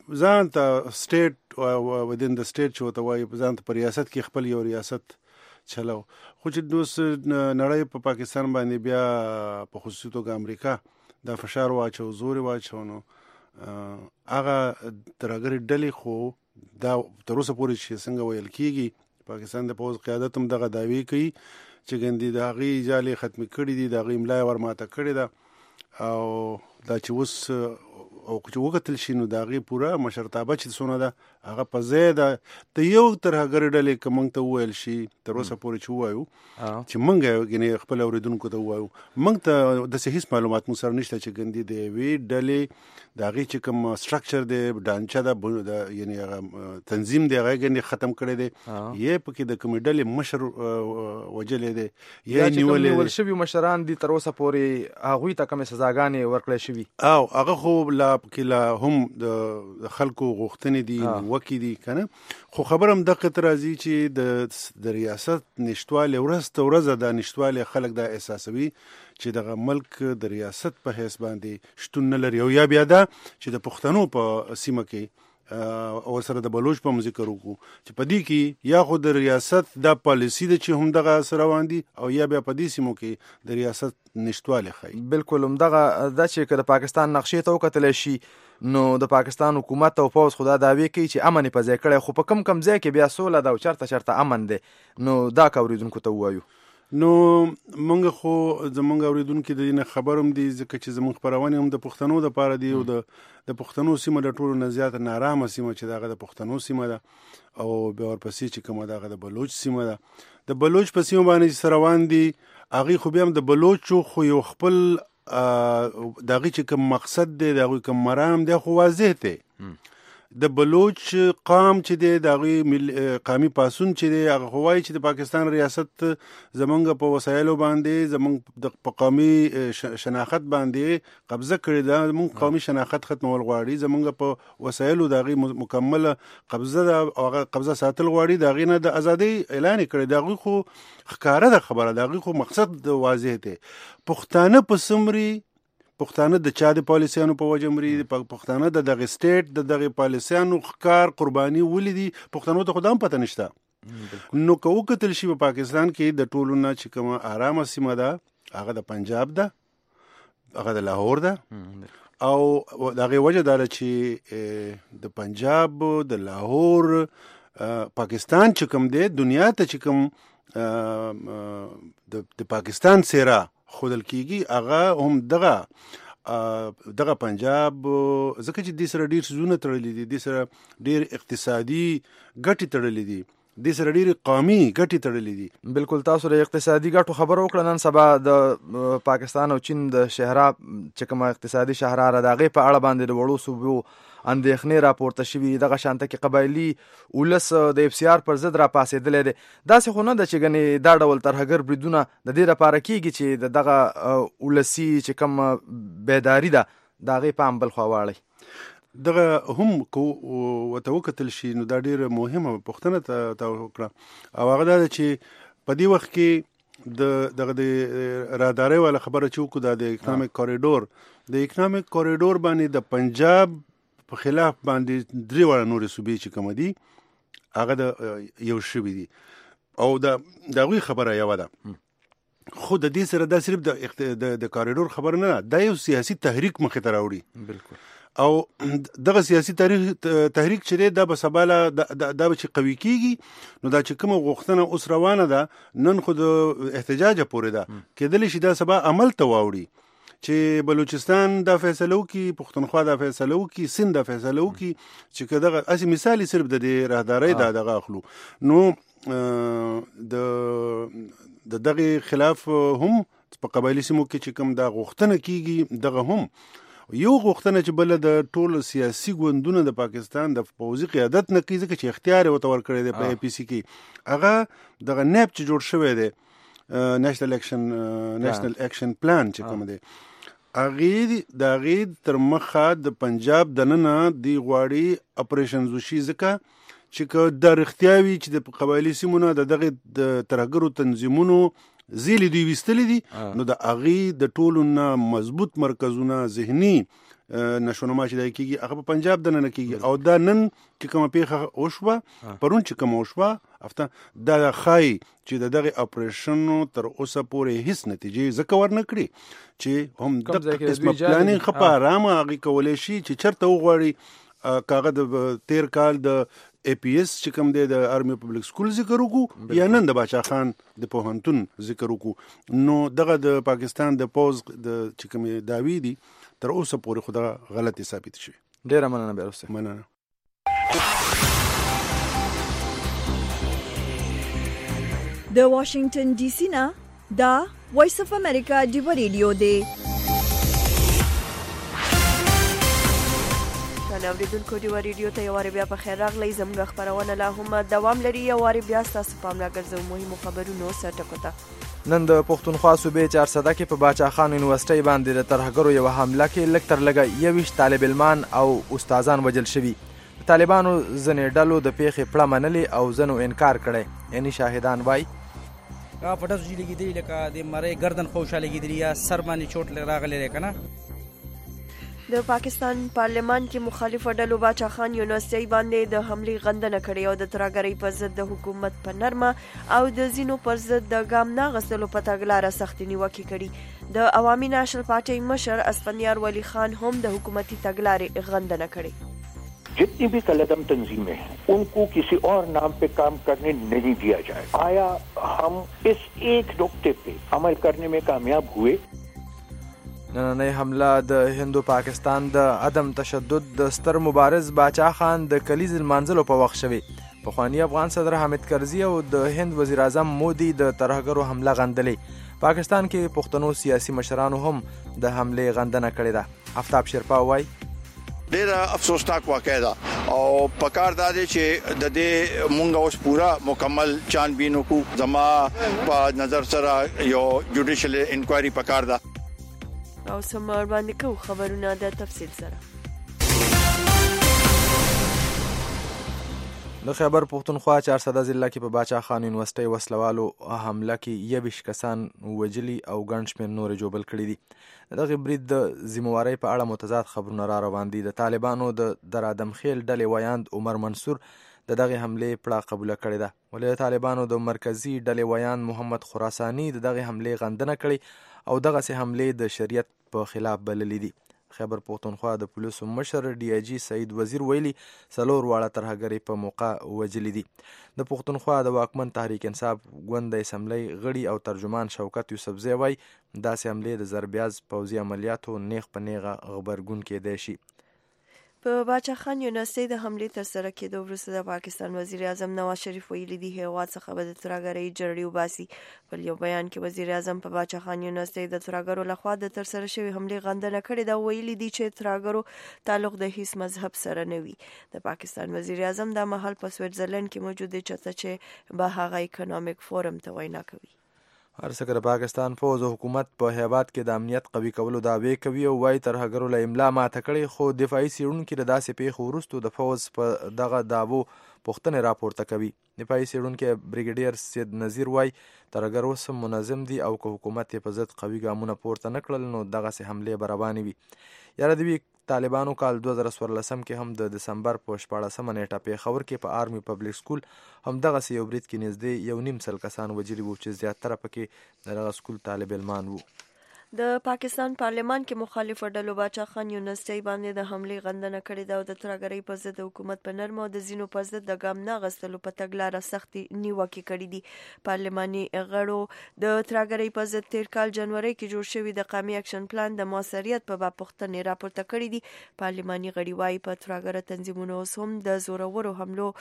ځان ته سټیټ ودین د سټیټ چې ورته وایي ځان ته په ریاست کې خپل یو ریاست چلو. خو چې اوس نړۍ په پاکستان باندې بیا په خصوصي توګه امریکا دا فشار واچو زور واچو نو هغه ترهګرې ډلې خو دا تر اوسه پورې چې څنګه ویل کېږي پاکستان د پوځ قیادت هم دغه دعوی کوي چې ګندې د هغې جالې ختمې کړي دي، د هغې املا یې ورماته کړې ده او دا چې اوس او چې وکتل شي نو د هغې پوره مشرتابه چې څونه ده هغه په ځای ده د یو ترهګرې ډلې که موږ ته وویل شي تر اوسه پورې چې ووایو چې موږ یې خپل اورېدونکو ته ووایو موږ ته داسې هېڅ معلومات موږ سره نشته چې ګندې د یوې ډلې د هغې چې کوم سټرکچر دی ډانچه ده یعنې هغه تنظیم دی هغه ګندې ختم کړی دی یا پکې د کومې ډلې مشر وجلی دی یا نیول شوي مشران دي تر اوسه پورې هغوی ته کومې سزاګانې ورکړی شوي او هغه خو لا پکې لا هم د خلکو غوښتنې دي وکې دي که نه. خو خبر هم دقیق راځي چې د ریاست نشتوالی ورځ ته ورځه دا نشتوالی خلک دا احساسوي چې دغه ملک د ریاست په حیث باندې شتون نه لري. او یا بیا دا چې د پښتنو په سیمه کې او سره د بلوچ په ذکر وکړو چې په دې کې یا خو د ریاست دا پالیسی ده چې هم دغه سره روان دي او یا بیا په دې سیمو کې د ریاست نشتوالی ښایي. بالکل همدغه دا چې که د پاکستان نقشې ته وکتلی شي نو د پاکستان حکومت او پوځ خو دا دعوی کوي چې امن یې په ځای کړی، خو په کم ځای کې بیا سوله ده او چرته امن دی. نو دا که اورېدونکو ته ووایو نو مونږ خو زمونږ اورېدونکي د دې نه خبر هم دي ځکه چې زمونږ خپرونې هم د پښتنو دپاره دي او د پښتنو سیمه د ټولو نه زیاته نارامه سیمه چې دغه د پښتنو سیمه ده او بیا ورپسې چې کومه دغه د بلوچ سیمه ده. د بلوچ په سیمه باندې چې روان دي هغې خو بیا هم د بلوچو خو یو خپل د هغې چې کوم مقصد دی د هغوی کوم مرام دی خو واضح دی. د بلوچ قام چې دی د هغوی قامي پاسون چې دی هغه خو وایي چې د پاکستان ریاست زمونږ په وسایلو باندې زمونږ په قومي شناخت باندې قبضه کړې ده، زمونږ قومي شناخت ختمول غواړي، زمونږ په وسایلو د هغې مکمله قبضه ده او هغه قبضه ساتل غواړي، د هغې نه د ازادۍ اعلان یې کړی. د هغوی خو ښکاره ده خبره، د هغوی خو مقصد واضح دی. پښتانه په څومرې پښتانه د چا د پالیسیانو په وجه مري، پښتانه د دغه سټیټ د دغه پالیسیانو ښکار قرباني ولیدي، پښتنو ته خو دا هم پته نشته. نو که وکتل شي په پاکستان کې د ټولو نه چې کومه ارامه سیمه ده هغه د پنجاب ده، هغه د لاهور ده او د هغې وجه دا ده چې د پنجاب د لاهور پاکستان چې کوم دی دنیا ته چې کوم د پاکستان څیره خودل کیږي هغه هم دغه پنجاب ځکه چې دې سره ډېر څیزونه تړلي دي، دې سره ډېر اقتصادي ګټې تړلي دي، دې سره ډېرې قومي ګټې تړلې دي. بالکل تاسو د اقتصادي ګټو خبره وکړه. نن سبا د پاکستان او چین د شهرا چې کومه اقتصادي شاهراره د هغې په اړه باندې د وړو صوبو اندېښنې راپورته شوي، دغه شانته کې قبایلي ولس د FCR پر ضد راپاڅېدلی دی. داسې خو نه ده چې ګنې دا ډول ترهګر بریدونه د دې لپاره کېږي چې د دغه ولسي چې کوم بیداري ده د هغې پام بل خوا واړئ. دغه هم ورته وکتل شي نو دا ډېره مهمه پوښتنه ته وکړه او هغه دا ده چې په دې وخت کې دغه د رادارۍ والا خبره چې وکړو دا د اکنامک کوریډور باندې د پنجاب په خلاف باندې 3 واړه نورې صوبې چې کومه دي هغه د یو شوي دي او د هغوی خبره یوه ده. خو د دې سره دا صرف د کوریډور خبره نه ده، دا یو سیاسي تحریک مخې ته راوړي. بالکل او دغه سیاسي تحریک چې دی دا به سبا دا به چې قوي کېږي نو دا چې کومه غوښتنه اوس روانه ده نن خو د احتجاجه پورې ده، کېدلی شي دا سبا عمل ته واوړي چې بلوچستان دا فیصله وکړي، پښتونخوا دا فیصله وکړي، سند دا فیصله وکړي چې که دغه اسې مثالي صرف د دې راهدارۍ دا دغه اخلو نو د دغې خلاف هم په قبایلي سیمو کې چې کوم دا غوښتنه کېږي دغه هم یو غوښتنه چې بله د ټولو سیاسي ګوندونو د پاکستان د پوځي قیادت نه کوي ځکه چې اختیار یې ورته ورکړی دی په APC کې هغه دغه نیب چې جوړ شوی دی نېشنل اکشن پلان چې کوم دی د هغې تر مخه د پنجاب دننه دی غواړي اپریشنز وشي ځکه چې که دا رښتیا وي چې د قبایلي سیمو نه د دغې د ترهګرو تنظیمونو زیلې دوی ویستلی دي نو د هغې د ټولو نه مضبوط مرکزونه ذهني نشونما چې دای کیږي هغه په پنجاب د نه کیږي او دا نن چې کومه پیښه وشوه پرون چې کومه وشوه افته دا خای چې دغه اپریشن تر اوسه پورې هیڅ نتیجه ذکر ورنکړي چې هم د قسمه پلانینګ خپه رامه هغه کولای شي چې چرته وغواړي کاغه د 13 کال د اي پي اس چې کوم دی د آرمي پبلک سکول ذکر وکړو یا نن د باچا خان د پوهنتون ذکر وکړو نو دغه د پاکستان د پوز د چې کوم داوی دي تر اوسه پورې خدا غلطي ثابت شي. ډیره مننه به اوسه مننه. د واشنگټن ډي سي نه دا وایس اف امریکا دی ریډیو دی. اوریدونکو دی ریډیو ته یو واری بیا په خیر راغلی. زموږ خبرونه لا هم دوام لري. یو واری بیا تاسو پام راګرځو مهمو خبرونو سره ټکوته. نن د پښتونخوا صوبې 400 کې په باچا خان یونیورسيټي باندې د ترهګرو یو حمله کې لږ تر لږه 21 طالب علمان او استادان وژل شوي. طالبانو ځنې ډلو د پیښې پړه منلې او ځنو انکار کړی. یعنی شاهدان وایي پټه سوجي لګیدلی لکه د مړی ګردن خوشاله لګیدلی یا سر باندې چوټ راغلی دی کنه. د پاکستان پارلمان کې مخالفو ډلو باچا خان یونیورسيټي باندې د حملې غندنه کړې او د ترهګرۍ پر ضد د حکومت په نرمه او د ځینو پر ضد د ګام نه اخیستلو په تګلاره سختې نیوکې کړي. د عوامي نېشنل پارټۍ مشر اسفندیار ولی خان هم د حکومتي تګلارې غندنه کړې. जितनी भी कलदम तंजीमें हैं उनको किसी और नाम पे काम करने नहीं दिया जाए. आया हम इस एक नुक्ते पे अमल करने में कामयाब हुए. نننۍ حمله د هندو پاکستان د عدم تشدد د ستر مبارز باچا خان د کلیز المنزلو په وخت شوی. پخوانی افغان صدر حامد کرزي او د هند وزیر اعظم مودي د ترهګرو حمله غندلې. پاکستان کې پښتنو سیاسي مشرانو هم د حملې غندنه کړې ده. آفتاب شرپا وایي ډېره افسوسناک واقعه ده او پکار دا دی چې د دې مونږ اوس پورا مکمل چانبین وکړو. زما په نظر سره یو جوډیشل انکوایري پکار ده او سمار باندې کو خبرونه د تفصیل سره. د خیبر پښتونخوا 400 ضلع کې په باچا خان یونیورسيټي وسلوالو حمله کې 21 کسان وجلي او ګڼ شمېر نور جوبل کړي دي. دغه برید د ذمہوارۍ په اړه متضاد خبرونه را روان دي. د طالبانو د درادم خیل ډلې ویاند عمر منصور د دغه حملې پړه قبول کړې ده. ولې طالبانو د مرکزی ډلې ویاند محمد خراسانی د دغه حملې غندنه کړې او دغه سه حملې د شریعت په خلاف بللې دي. خیبر پښتونخوا د پولیسو مشر ډي اي جي سعید وزیر ویلي 4 واړه ترهګرۍ په موقع وجلې دي. د پښتونخوا د واکمن تحریک انصاف ګوند د اسمبلی غړي او ترجمان شوکت یوسفزی وایي داسې حملې د زربیاز پوځي عملیاتو نیغ په نیغه غبرګون کېدای شي. په باچا خان یونیورسيټي د حملې تر سره کېدو وروسته د پاکستان وزیر اعظم نواز شریف ویلي دی هیواد څخه به د ترهګرۍ جرړې وباسي. په یو بیان کې وزیر اعظم په باچا خان یونیورسيټي د ترهګرو لخوا د تر سره شوی حملې غندنه کړې ده. ویلي دی چې ترهګرو تعلق د هیڅ مذهب سره نه وي. د پاکستان وزیر اعظم د مهال په سویټزرلند کې موجود دی چې به هغه اکونومیک فورم ته وینا کوي. هر څه د پاکستان فوز او حکومت په هیواد کې د امنیت قوي کولو دعوی کوي او وايي ترهګرو له املا ماته کړي. خو دفاعي څېړونکي د داسې پیښو وروسته د فوز په دغه دعوو پوښتنې راپورته کوي. دفاعي څېړونکی بریګیډیر سید نذیر وايي ترهګر اوس منظم دي او که حکومت یې په ضد قوي ګامونه پورته نه کړل نو دغسې حملې به روانې وي. یاره دوی طالبانو کال 2014 کې هم د دسمبر په 14 نیټه پیښور کې په آرمي پبلک سکول هم دغسې یو برید کې نږدې 1.5 کسان وژلي وو چې زیاتره پکې دغه سکول طالب علمان وو. د پاکستان پارلمان کې مخالفو ډلو باچا خان یونیورسيټي باندې د حملې غندنه کړې ده او د ترهګرۍ پر ضد حکومت په نرمه او د ځینو پر ضد د ګام نه اخیستلو په تګلاره سختې نیوکې کړې دي. پارلماني غړو د ترهګرۍ پر ضد 13 کال جنوري کې جوړ شوی د قومي اکشن پلان د موثریت په باب پوښتنې راپورته کړې دي. پارلماني غړي وايي په ترهګر تنظیمونو اوس هم د زورورو حملو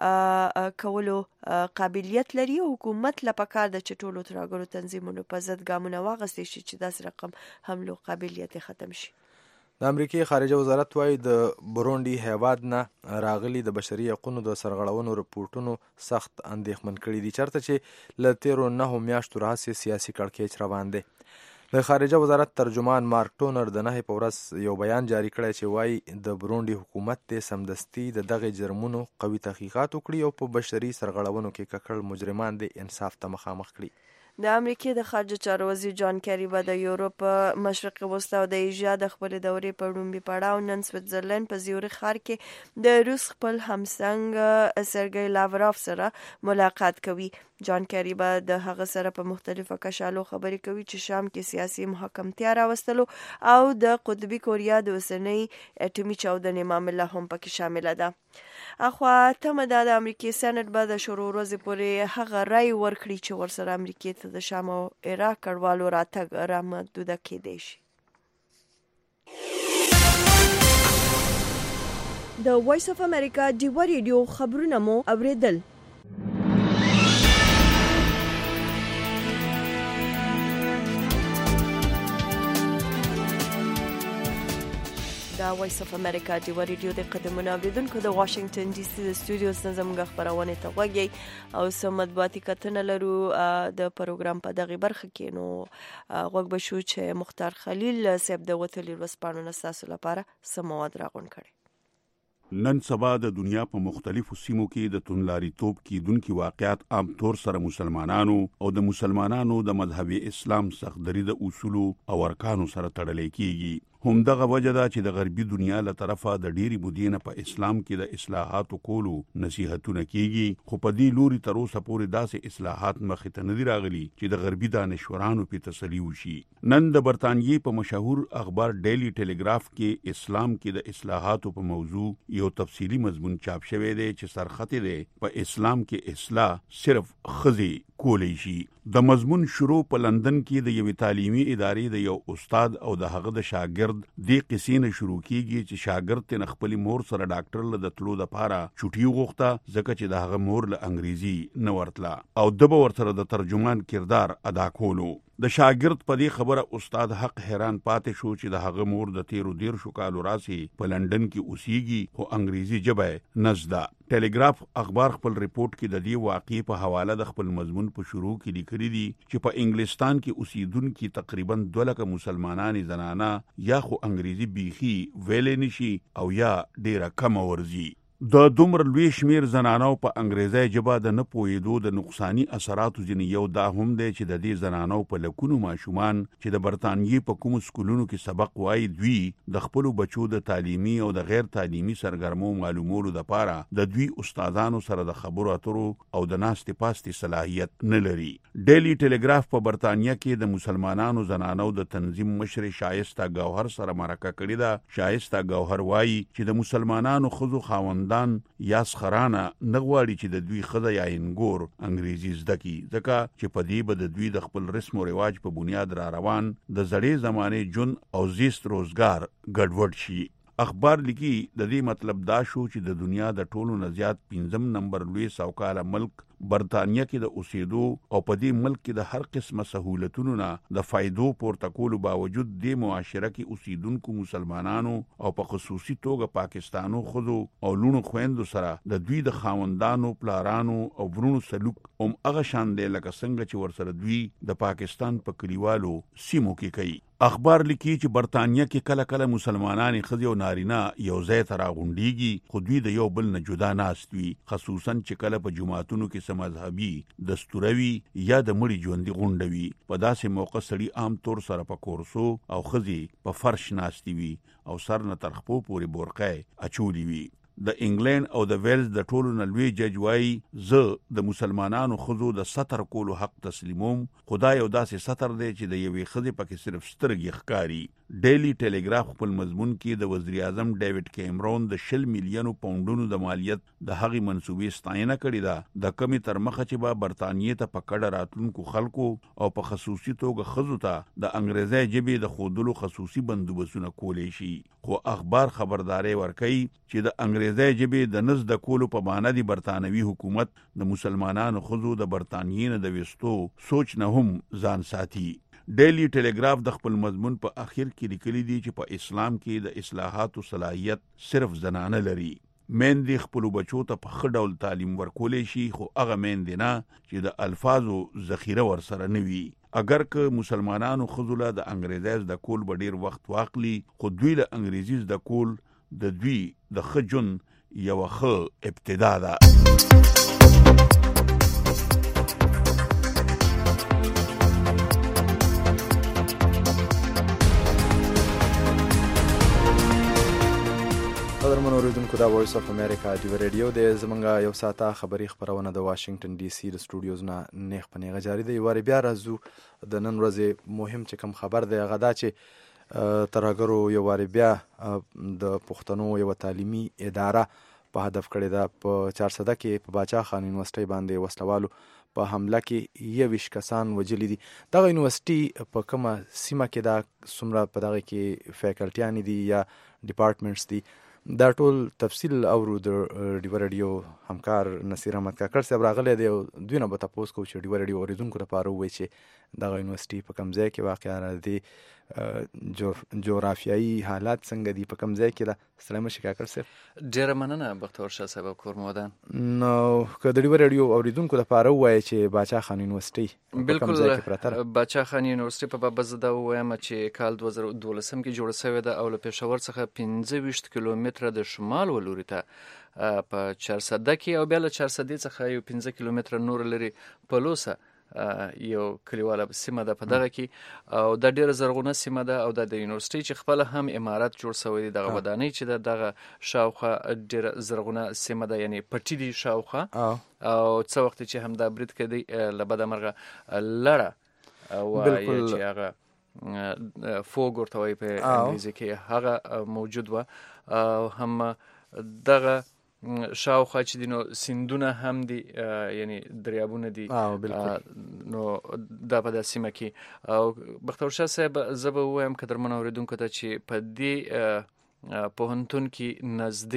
کولو قابلیت لري او حکومت لا پکار د چټولو ترهګرو تنظیمونو په ضد ګامونه واغستې شي چې داسې رقم حملو قابلیت ختم شي. د امریکای خارجه وزارت وايي د برونډي هیواد نه راغلي د بشري حقوقو د سرغړونو رپورټونو سخت اندېښمن کړي دي چېرته چې له تیرو 9 میاشتو راهیسې سیاسي کړکېچ روان دی. د خارجه وزارت ترجمان مارک ټونر د 9 په ورځ یو بیان جاری کړی چې وايي د برونډي حکومت ته سمدستي د دغه جرمونو قوي تحقیقات وکړي او په بشري سرغړونو کې ککړ مجرمان د انصاف ته مخامخ کړي. د امریکای د خارجه چارو وزیر جان کیری به د یورپ مشرق وسطا او د ایشیا د خپل دورې په لومړي پړاو نن سویټزرلند په زیورخ ښار کې د روس خپل همسنګ سرګی لاوروف سره ملاقات کوي. جان کیری به د هغه سره په مختلفو کشالو خبرې کوي چې شام کې سیاسي محکمتیا راوستلو او د قطبي کوریا د اوسنۍ اټومي چاودنې معامله هم پکې شامله ده. اخوا تمه ده د امریکای سېنات به د شروع ورځې پورې هغه رای ورکړي چې ورسره امریکای ته د شام او عراق کډوالو راتګ رامحدوده کېدی شي. د وایس اف امریکا ډیوا ریډیو خبرونه مو اوریدل. دا وایس اف امریکا ډیوا ریډیو د قدمونو اوریدونکو د واشنگټن ډي سي د سټوډیوز نه زموږ خبرونه ته غوږی او سم مطبوعاتي کتنه لرو د پروګرام په دغه برخه کې. نو غوږ بشو چې مختار خلیل صاحب د وتلی ورسپانو نساسو لپاره سمواد راغون کړي. نن سبا د دنیا په مختلفو سیمو کې د تونلاري توپ کېدونکي واقعات عام طور سره مسلمانانو او د مسلمانانو د مذهبي اسلام سختدري د اصولو او ارکانو سره تړلې کیږي. همدغه وجه ده چې د غربي دنیا له طرفه د ډېری مدینه په اسلام کې د اصلاحاتو کولو نصيحتونه کیږي، خو په دې لوري تر اوسه پورې داسې اصلاحات مخې ته نه دي راغلي چې د غربي دانشورانو په تسلی وشي. نن د برتانیې په مشهور اخبار ډیلی ټیلیګراف کې اسلام کې د اصلاحاتو په موضوع یو تفصیلی مضمون چاپ شوی دی چې سرخط دی په اسلام کې اصلاح صرف خزي کولی شي. د مضمون شروع په لندن کې د یوې تعلیمي ادارې د یو استاد او د هغه د شاګرد د قصې نه شروع کیږي چې شاګرد ته خپل مور سره ډاکټر له تلو د پاره چټي وغوښته ځکه چې د هغه مور له انګریزي نه ورتله او د به ورسره د ترجمان کردار ادا کولو. د شاګرد په دې خبره استاد حق حیران پاتې شو چې د هغه مور د 13 کالو راسي په لندن کې اوسېږي خو انګریزي ژبه نزده. ټیلیګراف اخبار خپل ریپورت کې د دې واقعې په حواله د خپل مضمون په شروع کې لیکلي دي چې په انګلستان کې اوسېدونکي تقریبا 2 لک مسلمانان زنانه یا خو انګریزي بیخي ویلې نشي او یا ډیره کم ورزي. د دومره لوی شمیر زنانو په انګریزي ژبه د نه پوهېدو د نقصانی اثراتو ځینې یو دا هم دی چې د دې زنانو په لکونو ماشومان چې د برتانیې په کوم سکولونو کې سبق وایي دوی د خپل بچو د تعلیمي او د غیر تعلیمي سرګرمو معلومولو لپاره د دوی استادانو سره د خبرو اترو او د ناستې پاستې صلاحیت نه لري. ډیلی ټیلیګراف په برتانیې کې د مسلمانانو زنانو د تنظیم مشر شایسته ګوهر سره مرکه کړې ده. شایسته ګوهر وایي چې د مسلمانانو ښځو خاوند یا سخرانه نغواړي چې د دوی خزه یا انګور انګریزي زده کی ځکه چې په دې به د دوی د خپل رسم او رواج په بنیاد را روان د زړې زمانه جون او زیست روزګار ګډوډ شي. اخبار لیکي د دې مطلب دا شو چې د دنیا د ټولو نه زیات 5م نمبر لوی سوکاله ملک برتانیه کې د اوسېدو او په دې ملک کې د هر قسمه سہولتونو نه د فائدو پورته کولو باوجود د معاشره کې اوسېدونکو مسلمانانو او په خصوصي توګه پاکستانو خزو او لونو خويندو سره د دوی د خاوندانو پلارانو او ورونو سلوک هغه شان دی لکه څنګه چې ورسره دوی د پاکستان په کلیوالو سیمو کې کوي. اخبار لیکي چې برتانیه کې کله کله مسلمانان خزي او نارینه یو ځای ته راغونډيږي خو دوی د یو بل نه جدا ناست وي، خصوصا چې کله په جماعتونو کې مذهبي دستوروي یا د مړي ژوندۍ غونډوي. په داسې موقع سړي عام طور سره په کورسو او خزي په فرش ناستي وي او سر نه تر خپو پورې بورقه اچولي وي. د انګلند او د ویلز د ټولو نه لوی جج وایي زه د مسلمانانو خزو د ستر کولو حق تسلیموم. خدای یو داسې ستر دی چې د یوې خزې پکې صرف سترګې ښکاري. ډیلی ټیلیګراف خپل مضمون کې د وزیر اعظم ډیوډ کیمرون د 10 میلیونو پاونډونو د مالیت د هغې منصوبې ستاینه کړې ده د کمی تر مخه چې به برتانیې ته په کډه راتلونکو خلکو او په خصوصي توګه خزو ته د انګریزي ژبې د خودلو خصوصي بندوبستونه کولی شي. خو اخبار خبرداري ورکوي چې د انګریزي ژبې د نزد کولو په معنی د برتانوي حکومت د مسلمانانو خزو د برتانیې نه د وستو سوچ نه هم ځان ساتي. ډیلی ټیلیګراف د خپل مضمون په اخر کې لیکلي دي چې په اسلام کې د اصلاحاتو صلاحیت صرف زنانه لري. میندې خپل بچو ته په ښه ډول تعلیم ورکولی شي خو هغه میندې نه چې د الفاظو ذخیره ورسره نه وي. اگر که مسلمانانو ښځو له د انګریزي زده کول به ډیر وخت واخلي خو دوی له انګریزي زده کول د دوی د ښه ژوند یوه ښه ابتدا ده. قدرمن اوریدونکو دا وایس اف امریکا ډیو ریډیو د زمونږه یو ساعته خبری خبرونه د واشنگټن ډي سي د سټوډیوز نه نیغ په نیغه جاری دی. واری بیا راځو د نن ورځې مهم چې کوم خبر دی هغه دا چې ترهګرو یو واری بیا د پښتنو یو تعلیمي اداره په هدف کړې ده. په 400 کې په باچا خان یونیورسيټي باندې وسلوالو په حمله کې 21 کسان وجلي دي. دغه یونیورسيټي په کومه سیمه کې دا څومره په دغه کې فیکلټیان دي یا ډپارټمنټس دي دا ټول تفصیل اورو د ډیو رادیو همکار نصیر احمد کاکړ صاحب راغلی دی او دوی نه به تاسو کو چې ډیو رادیو اوریدونکو لپاره وایي چې دغه یونیورسيټي په کوم ځای کې واقع دی، جغرافیایي حالات څنګه دي، په کوم ځای کې ده. سلام شي کاکړ صاحب. ډیره مننه بختور شاه صاحب کور مودان. نو که د ډیو رادیو اوریدونکو لپاره وایي چې باچا خان یونیورسيټي بالکل باچا خان یونیورسيټي په باب زده وایم چې کال 2012 کې جوړ شوی ده او له پېښور څخه 15 کیلومتره د شمال ولوري ته په 400 کې او بیا له 400 څخه یو 15 کیلومتره نور لري پلوسه یو کلیواله سیمه ده په دغه کې او د ډیره زرغونه سیمه ده او د یونیورسيټي چې خپل هم امارات جوړ شوی دی. دغه ودانۍ چې دغه شاوخه ډیره زرغونه سیمه ده یعنی پټی دی شاوخه او څو وخت چې هم د برید کړي لبد مرغه لړه او چې هغه فوګ ورته وایي په انګلیزي کې هغه موجود و او هم دغه شاوخوا چې دي نو سیندونه هم دي یعنی دریابونه دي نو دا په داسې سیمه کې او بختور شاه صاحب زه به ووایم قدرمن اورېدونکو ته چې په دې پوهنتون کې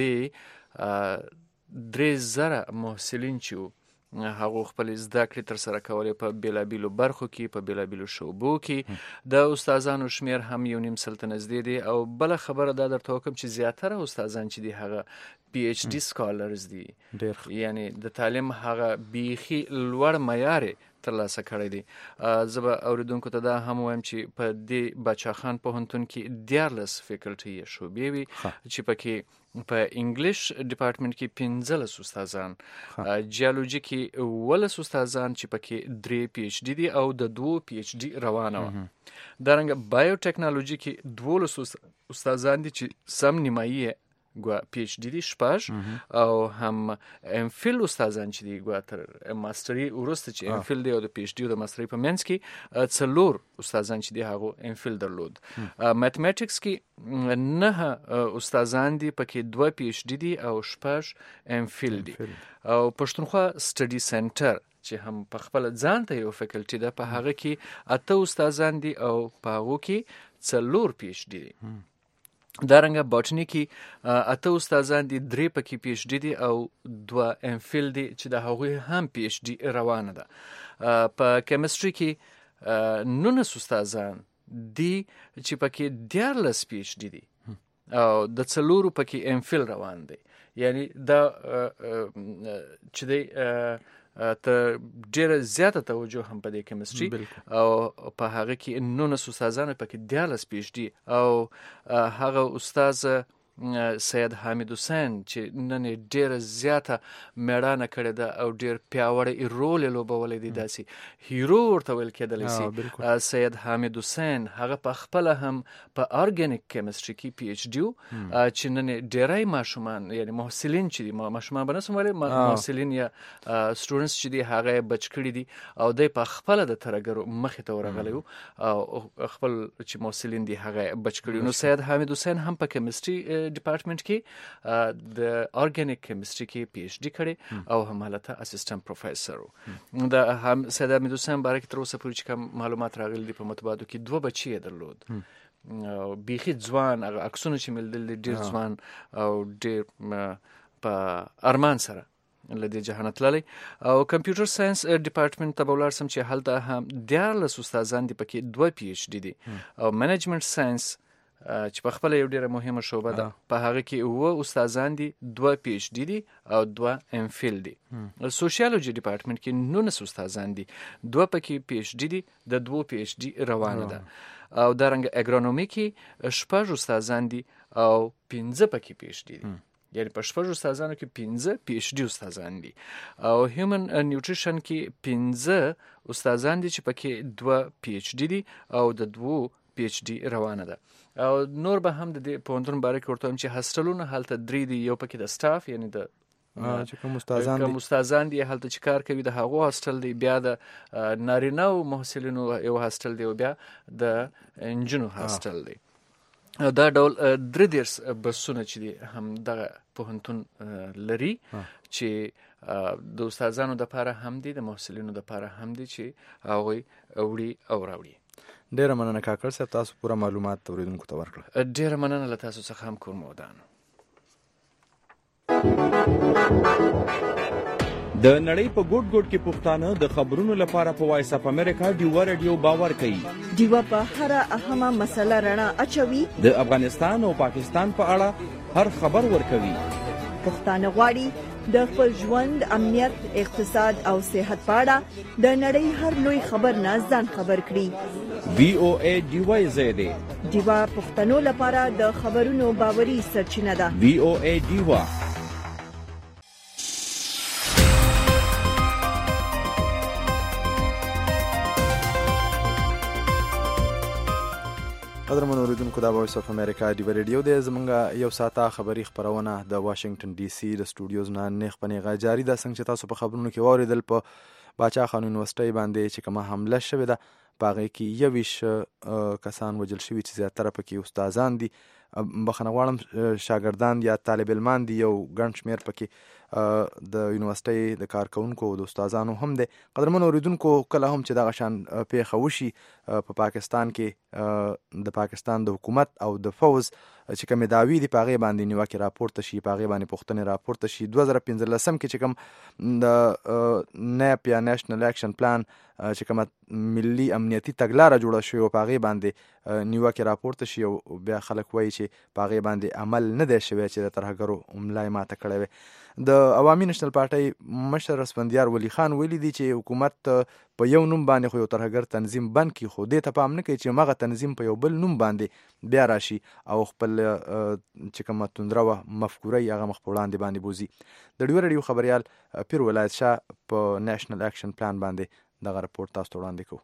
نږدې 3000 محصلین چې هغه خپل زده کړې تر سره کولې په بیلابیلو برخو کې په بیلابیلو شعبو کې د استادانو شمیر هم 1.5 نږدې دی او بل خبره دا درته وکم چې زیاتره استادان چې دي هغه پی ایچ ډی سکالرز دي یعنی د تعلیم هغه بیخي لوړ معیار ترلاسه کړی دی. زه به اوریدونکو ته دا هم وایم چې په دې باچا خان پوهنتون کې 14 فیکلټي شعبې وي چې پکې په انګلیش ډپارټمنټ کې 15 استادان، جیولوژي کې 18 استادان چې پکې 3 پی ایچ ډی دي او د 2 پی ایچ ډی روانه و. دارنګه بایو ټیکنالوژي کې 12 استادان دي چې سم نیمایي ګوا پی ایچ ډی دي شپږ او هم ام فیل استادان چې دي ګوا تر ماستری ورسته چې ام فیل دی او د پی ایچ ډی او د ماستری په منځ کې څلور استادان چې دي هغه ام فیل درلود. میتھمیټکس کې 9 استادان دي پکې 2 پی ایچ ډی دي او شپږ ام فیل دي او پښتونخوا سټډي سنټر چې هم په خپل ځان ته یو فیکلټي ده په هغه کې 8 استادان دي او په هغه کې 4 پی ایچ ډی دي. دارنګه باټنی کې 8 استادان دي 3 پکې پی ایچ ډی دي او 2 ام فیل دي چې د هغوی هم پی ایچ ډی روانه ده. په کیمستري کې 19 استادان دي چې پکې 14 پی ایچ ډی دي او د 4 پکې ام فیل روان دي یعنی دا چې دی ته ډیره زیاته توجه هم په دې کیمستري او په هغه کې 19 استادان پکې 14 پی ایچ ډی او هغه استاد سید حامد حسین چې نن ډیره زیاته میړانه کړې ده او ډیر پیاوړی رول لوبولی دی، داسې هیرو ورته ویل کېدلی سي. سید حامد حسین هغه په خپل هم په ارګانیک کیمستري کې پی ایچ ډی چې نن ډیری ماشومان یعنی محصلین چې دي ماشومان به نسم ویلی محصلین یا سټوډنټس چې دي هغه بچ کړي دي او دوی په خپل د ترهګرو مخې ته ورغلی او خپل چې محصلین دي هغه بچ کړي. نو سید حامد حسین هم په کیمستري ډپارټمنټ کې د ارګانیک کیمستري کې پی ایچ ډی کړي او هم حالته اسسټنټ پروفیسور و. د هم سید حامد حسین باره کې تر اوسه پورې چې کوم معلومات راغلي دي په مطبوعاتو کې 2 بچي یې درلود بیخي ځوان هغه عکسونه چې ملدل ډیر ځوان او ډیر په ارمان سره لدې جهان تللی او کمپیوټر ساينس ډپارټمنټ ته ولاړ سم چې هلته هم 14 استادان دي پکې 2 پی ایچ ډی دي او منیجمنت ساينس چې په خپل یو ډیره مهمه شوبه ده په هغه کې 9 استادان دي 2 پی ایچ ډی دي او 2 ام فیل دي. سوشیالوجي ډپارټمنټ کې 19 استادان دي 2 پکې پی ایچ ډی دي د 2 پی ایچ ډی روانه ده او دارنګه اګرونومي کې 6 استادان دي او 15 پکې پی ایچ ډی دي یعنی په 6 استادانو کې 15 پی ایچ ډی استادان دي او هیومن نیوټریشن کې 15 استادان دي چې پکې 2 پی ایچ ډی دي او د 2 پی ایچ ډي روانه ده. او نور به هم د دې پوهنتون باره کې ورته چې هاسټلونه هلته 3 دي، یو پکې د سټاف یعنی د چې کوم استادان دي هلته چې کار کوي د هغو هاسټل دی، بیا د نارینه او محصلینو یو هاسټل دی، او بیا د انجنونو هاسټل دی. دا ډول 3 بسونه چې دي هم دغه پوهنتون لري چې د استادانو د لپاره هم دي، د محصلینو د لپاره هم دي چې هغوی وړي او راوړي. ډیره مننه کاکړ صاحب، تاسو پوره معلومات اوریدونکو ته ورکړل. ډیره مننه له تاسو څخه هم کور مودان. د نړۍ په ګوټ ګوټ کې پښتانه د خبرونو لپاره په وایس اف امریکا ډیوا رادیو باور کوي. ډیوا په هر اهمه مسله رڼا اچوي. د افغانستان او پاکستان په اړه هر خبر ورکوي. پښتانه غواړي د خپل ژوند، امنیت، اقتصاد او صحت په اړه د نړۍ هر لوی خبر نه ځان خبر کړي. VOA ډیوا زیاده ډیوا پښتنو لپاره د خبرونو باوري سرچینه ده. VOA ډیوا. قدرمن اوریدونکو، دا وایس اف امریکا ډیوا ریډیو دی. زمونږ یو ساعته خبري خبرونه د واشنگټن ډي سي د سټوډیوز نه نیغ په نیغه جاري ده. څنګه چې تاسو په خبرونو کې واوریدل، په باچا خان یونیورسيټي باندې چې کومه حمله شوې ده، په هغې کې 21 کسان وژل شوي چې زیاتره پکې استادان دي. بخښنه غواړم شاګردان یا طالب علمان دي، یو ګڼ شمېر پکې د یونیورسيټي د کارکونکو او د استادانو هم دی. قدرمن اوریدونکو، کله هم چې دغه شان پیښه وشي په پاکستان کې، د پاکستان د حکومت او د فوز چې کومې دعوی دي په هغې باندې نیوکې راپورته شي، په هغې باندې پوښتنې راپورته شي. 2015 کې چې کوم د نیپ یا نیشنل اکشن پلان چې کومه ملي امنیتي تګلاره جوړه شوې وه، په هغې باندې نیوکې راپورته شي او بیا خلک وایي چې په هغې باندې عمل نه دی شوی چې د ترهګرو ملا یې ماته کړی وی. د عوامي نېشنل پارټۍ مشر اسفندیار ولی خان ویلي دي چې حکومت په یو نوم باندې خو یو ترهګر تنظیم بند کړي، خو دې ته پام نه کوي چې هغه تنظیم په یو بل نوم باندې بیا راشي او خپل چې کومه توندره وه مفکوره یې هغه مخ په وړاندې باندې بوځي. د ډیوا رادیو خبریال پیر ولایت شاه په نیشنل اکشن پلان باندې دغه رپورټ تاسو ته وړاندې کوو.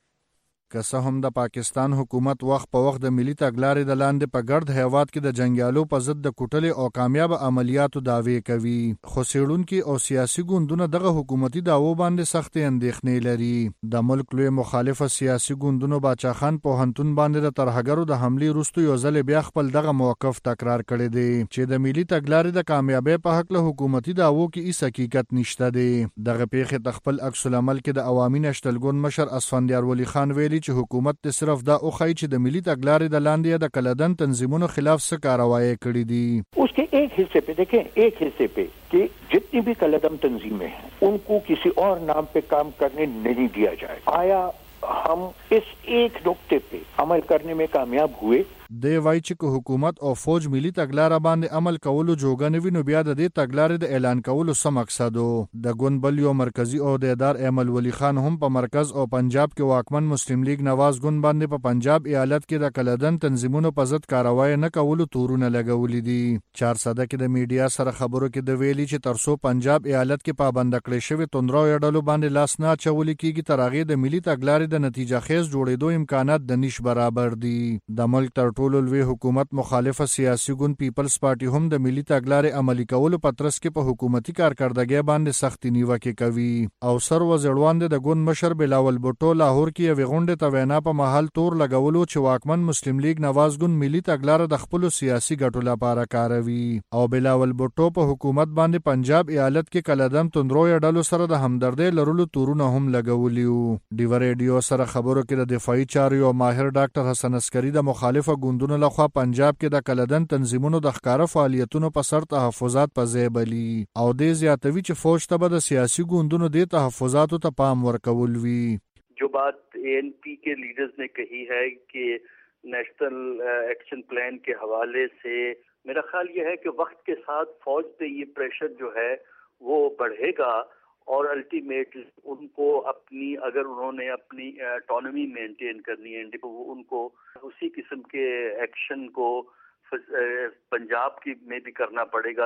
که څه هم د پاکستان حکومت وخت په وخت د ملي تګلارې د لاندې په ګرد هیواد کې د جنګیالو په ضد د کوټلې او کامیاب عملیاتو دعوی کوي، خو څېړونکي او سیاسي ګوندونه دغه حکومتي دعوو باندې سختې اندېښنې لري. د ملک لوی مخالفه سیاسي ګوندونو باچا خان پوهنتون باندې د ترهګرو د حملې وروسته یو ځل بیا خپل دغه موقف تکرار کړی دی چې د ملي تګلارې د کامیابۍ په هکله حکومتي دعوو کې هیڅ حقیقت نشته دی. دغه پیښې ته خپل عکس العمل کې د عوامي نېشنل ګوند مشر اسفندیار ولی خان ویلي چې حکومت ته صرف دا اوخی چې د ملي تګلارې د لاندې د کلدن تنظیمونو خلاف څه کاروایی کړې دي. उसके एक हिस्से पे देखें, एक हिस्से पे कि जितनी भी कलदम तंजीमें हैं उनको किसी और नाम पे काम करने नहीं दिया जाए. आया हम इस एक नुक्ते पे अमल करने में कामयाब हुए. دی وای چې حکومت او فوج ملي تګلارې باندې عمل کولو جوګه نه وي، نو بیا د دې تګلارې د اعلان کولو څه مقصد و؟ د ګوند بل یو مرکزی عہدیدار ایمل ولی خان هم په مرکز او پنجاب کې واکمن مسلم لیگ نواز ګوند باندې په پنجاب ایالت کې د کلدن تنظیمونو په ضد کاروایی نه کولو تورونه لګولې دي. 400 کې د میډیا سره خبرو کې د ویلي چې ترڅو پنجاب ایالت کې پابند کړی شوی توندرو یډلو باندې لاس نه چولې کیږي، تر هغه د ملي تګلارې د نتیجه خیز جوړېدو امکانات د نش برابر دي. د ملک تر ټولو لوی حکومت مخالفه سیاسي ګوند پیپلز پارټي هم د ملي تګلارې عملي کولو په ترڅ کې په حکومتي کارکردګۍ باندې سختي نیوکې کوي. او سر وزیروان د ګوند مشر بلاول بوټو لاهور کې یو غونډه ته وینا په محل تور لګولو چې واکمن مسلم لیگ نواز ګوند ملي تګلارې د خپل سیاسي ګټو لپاره کاروي. او بلاول بوټو په حکومت باندې پنجاب ایالت کې کلدم توندرو یډلو سره د همدردۍ لرلو تورونه هم لګولیو. ډیوا رادیو سره خبرو کې د دفاعي چارو او ماهر ډاکټر حسن عسکری د مخالفه ګوندونو لخوا پنجاب کې د کلدن تنظیمونو د ښکارا فعالیتونو په سر تحفظات په ځای بلی او د زیاتوي چې فوج ته به د سیاسي ګوندونو د تحفظاتو ته پام ورکول وی. जो बात एएनपी के लीडर्स ने कही है कि नेशनल एक्शन प्लान के हवाले से मेरा ख्याल ये है कि वक्त के साथ फौज पे ये प्रेशर जो है वो बढ़ेगा और अल्टीमेटली उनको अपनी, अगर उन्होंने अपनी ऑटोनॉमी मेंटेन करनी है, उनको उसी किस्म के एक्शन को पंजाब की में भी करना पड़ेगा.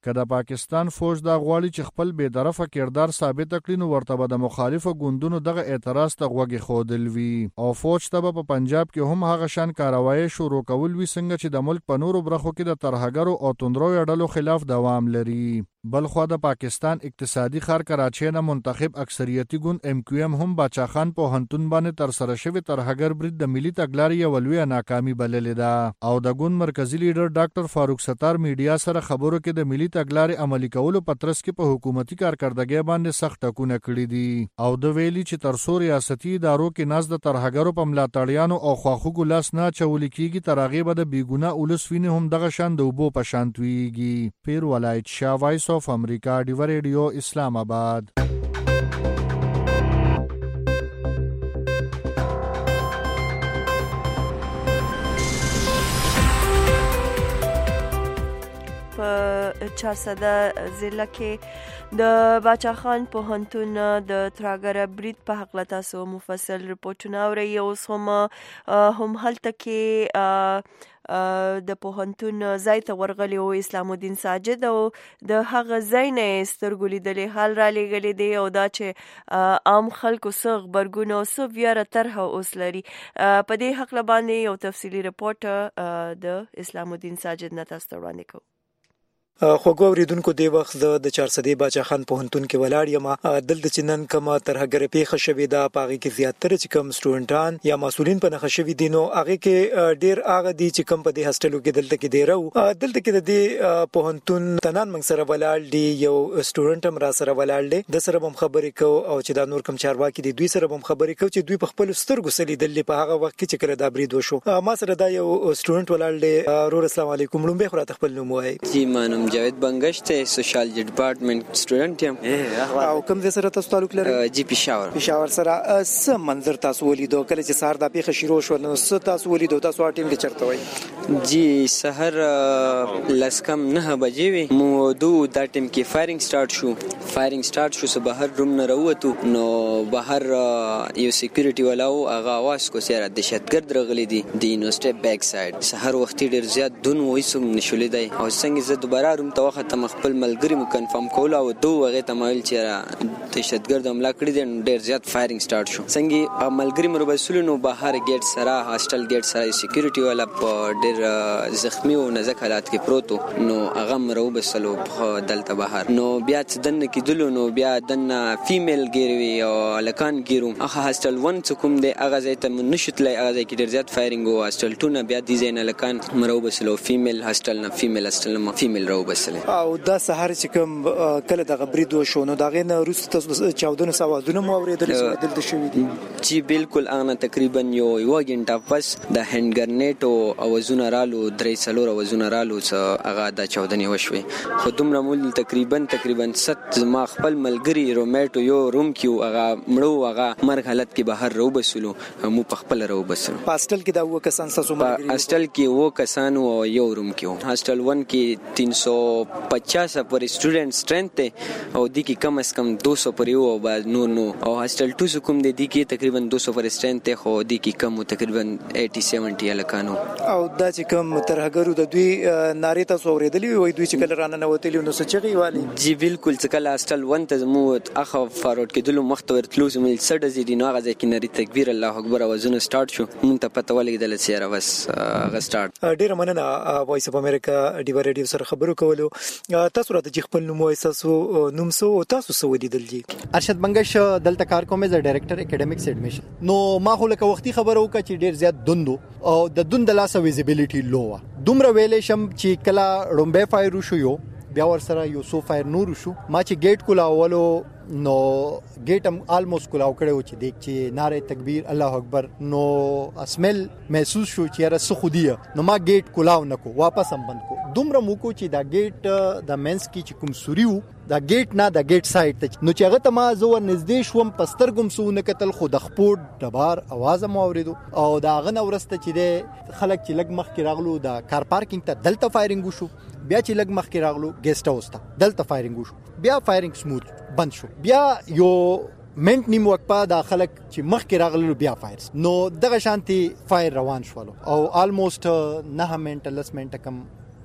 که د پاکستان فوج دا غواړي چې خپل بې طرفه کردار ثابت کړي نو ورته به د مخالفو ګوندونو دغه اعتراض ته غوږ ښودل وي او فوج ته په پنجاب کې هم هغه شان کاروایی شروع کول وي څنګه چې د ملک په نورو برخو کې د ترهګرو او توندروي ډلو خلاف دوام لري. بلخوا د پاکستان اقتصادي ښار کراچۍ نه منتخب اکثریتي ګوند MQM هم باچا خان پوهنتون باندې ترسره شوی ترهګر برید د ملي تګلارې یوه لویه ناکامي بللې ده او د ګوند مرکزي لیډر ډاکټر فاروق ستار میډیا سره خبرو کې د ملي تګلارې عملي کولو په ترڅ کې په حکومتي کارکردګۍ باندې سخت ټکونه کړي دي او د ویلي چې تر څو ریاستي ادارو کې ناز د ترهګرو په ملاتړیانو او خواخوږو لاس نه اچول کېږي تر هغې به د بېګناه ولس وینې هم دغه شان د اوبو په شان تویږي. پیر ولایت شاه، وایس آف امریکا، ډیوه ریډیو، اسلام آباد. په 400 ضلع کې د باچا خان پوهنتون د ترهګر برید په حق له تاسو مفصل رپورټونه اورئ. اوس هم هلته کې د پوهنتون ځای ته ورغلی او اسلام الدین ساجد او د هغه ځای نه سترګو لیدلې حال را لېږلی دی او دا چې عام خلکو څه غبرګون او څه ویره طرحه اوس لري. په دې هکله باندې یو تفصیلي رپورټ د اسلام الدین ساجد نه تاسو ته وړاندې کوو. خوږو اوریدونکو د وخت د 400 باچا خان پوهنتون کې ولاړ یم. دلته چې نن کومه ترهګر پیښه شوې ده په هغې کې زیاتره چې کوم سټوډنټان یا مسؤلین په نښه شوي دي نو هغې کې ډېر هغه دي چې کوم په دې هاسټلو کې دلته کې ډېره وو. دلته کې د دې پوهنتون تنان موږ سره ولاړ دي، یو سټوډنټ هم را سره ولاړ دی، د سره به هم خبرې کوو او چې دا نور کوم چارواکي دي دوی سره به هم خبرې کوو چې دوی په خپلو سترګو څه لیدلي په هغه وخت کې چې کله دا برید وشو. ما سره دا یو سټوډنټ ولاړ دی. ورور السلام علیکم. لومبی خو راته خپل نوم ووایئ. جی ما نوم جاوید بنګش دی، سوشالجي ډپارټمنټ سټوډنټ یم. او کوم ځای سره تاسو تعلق لرئ؟ جی پېښور. پېښور سره څه منظر تاسو ولیدو کله چې سهار دا پیښه شروع شوه نو څه تاسو ولیدو؟ تاسو هغه ټیم کې چېرته وئ؟ جی سحر 9:10 بجې وې، مو دا ټیم کې فایرینګ سٹارټ شو. سه بهر روم نه راووتو نو بهر یو سکیورټي والا و هغه اواز کو چې دهشتګرد راغلي دي د یونیورسيټي بیک سایډ. سحر وختي ډېر زیات دون وایسوم نشولې دی او څنګه زه دوباره روم ته وختم خپل ملګری مو کنفرم کول او دوه هغه ته ویل چې دهشتګرد حمله کړې دي. ډېر زیات فایرینګ سٹارټ شو. څنګه ملګری مو رسول نو بهر گیټ سره هاستل گیټ سره سکیورټي والا په ډېر زخمی او نازک حالات کې پروت نو هغه مرو بسلو دلته بهر نو بیا دنه کې دلو نو بیا دنه فیمیل ګیروي او لکان ګیرو هغه هاستل 1 څه کوم دی هغه ځای ته نشوتلای هغه ځای کې ډېر زیات فایرینګ او هاستل 2 نه بیا دي ځای نه لکان مرو بسلو فیمیل هاستل نه فیمیل هاستل نه فیمیل راو بسل. او دا سهار چې کوم کله د برید وشو نو دا غینه روس تاسو 14 سوازونه مو اوریدل چې دلته شوې دي؟ جی بالکل هغه تقریبا یو غنټه پس د هند ګرنیټ او اوازونه رالو 3 اوازونه رالو څه هغه د 14 وشوي. خو دومره مول تقریبا 7 ما خپل ملګری رومیټو یو روم کې هغه مړو هغه مرګ حالت کې بهر راو بسلو مو په خپل راو بسلو. هاستل کې دا و کسان تاسو ملګری هاستل کې و کسان او یو روم کې هاستل 1 کې 350 پر سټوډنټ سټرنث ته او دی کې کم از کم 200 پر یو او نو او هاستل 2 کوم دی کې تقریبا 200 پر سټرنث ته خو دی کې کم تقریبا 80-70 الکانو. او دا چې کوم ترهګرو د دوی نارې تاسو اوریدلې وي دوی چې کله رانه نوتلی نو څه چغې والی؟ جی بالکل چې کله هاستل 1 ته مو اخو فارورډ کې دلو مختور تلوز مل سړ زیدي نو هغه کې نری تکبیر الله اکبر اوازونه سٹارټ شو. مونږ ته پته ولګیدل چې را بس هغه سٹارټ. ډیر مننه وایس اف امریکا ډیو ریډیو سره خبرو کولو. تاسو راته چې خپل نوم وایي تاسو نوم سو تاسو سو ولیدل دي؟ ارشد بنګش دلته کار کوم از ډایریکټر اکیډمیکس ایډمیشن. نو ما خو لکه وختي خبر وکړه چې ډیر زیات دوندو او د دوند لاس ویزیبিলিټي لو وا دومره ویلې شم چې کلا رومبه فایر شو یو بیا ور سره یو سو فایر نور شو. ما چې گیټ کولا اولو نو گیټ هم آلموست کولاو کړو چې دیک چې ناره تکبیر الله اکبر نو اسمل محسوس شو چې را سخو دی نو ما گیټ کولاو نکو واپس هم بند کو. دومره مو کو چې دا گیټ د مینس کی چې کوم سوریو دا گیټ نه دا گیټ سایډ ته نو چې هغه ته ما زو نږدې شوم پستر ګم سو نه کتل خو د خپوټ دبار आवाज مو اوریدو او دا غنه ورسته چې د خلک چې لګ مخ کې راغلو دا کار پارکینګ ته دلته فایرینګ وشو. بیا چې لګ مخ کې راغلو ګیسټ هاوس ته دلته فایرینګ وشو. بیا فایرینګ سموث بند شو. بیا یو منټ نیم وخت بعد خلک چې مخ کې راغلو بیا فایر نو دغه شانتي فایر روان شول او آلموست 9 منټه لس منټه کم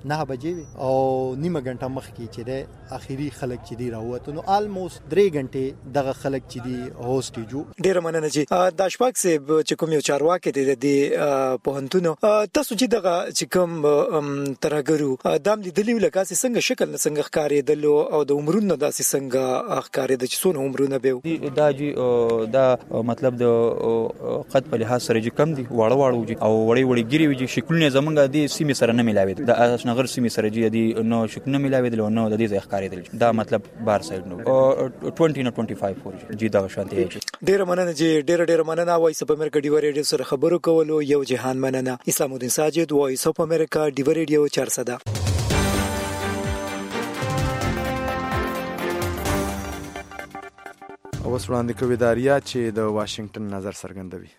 9 بجې او نیمه غنټه مخکې چې د اخیری خلک چې دی راوته نو آلموست 3 غنټې دغه خلک چې دی هوسټیجو. ډیر مننه چې د شپږ سه چې کوم یو چارواکي دی د پوهنتونو تاسو چې دغه چې کوم ترګرو دام لیدلی لکه څنګه شکل نه څنګه ښکارېدل او د عمرونو داسې څنګه ښکارېدل چې څونه عمرونه به دا جی دا مطلب د قد په لحاظ سره چې کم دي واړه جی او وړي ګيري وي چې شکلونه زمونږ د سیمې سره نه ملاوي د اشنغر سیمې سره جی دي نو شکل نه ملاوي د نو د دې ښکارې دي دا مطلب بار سایډ نو 20 نه 25 فور جی دا شانتي ډیر مننه جی ډیر مننه وایس اف امریکا ډیو ریډیو سره خبرو کولو یو جهان مننه اسلام الدین ساجد وایس اف امریکا ډیو ریډیو 400. اوس وړاندې کوي داریا چې د واشنگټن نظر څرګندوي.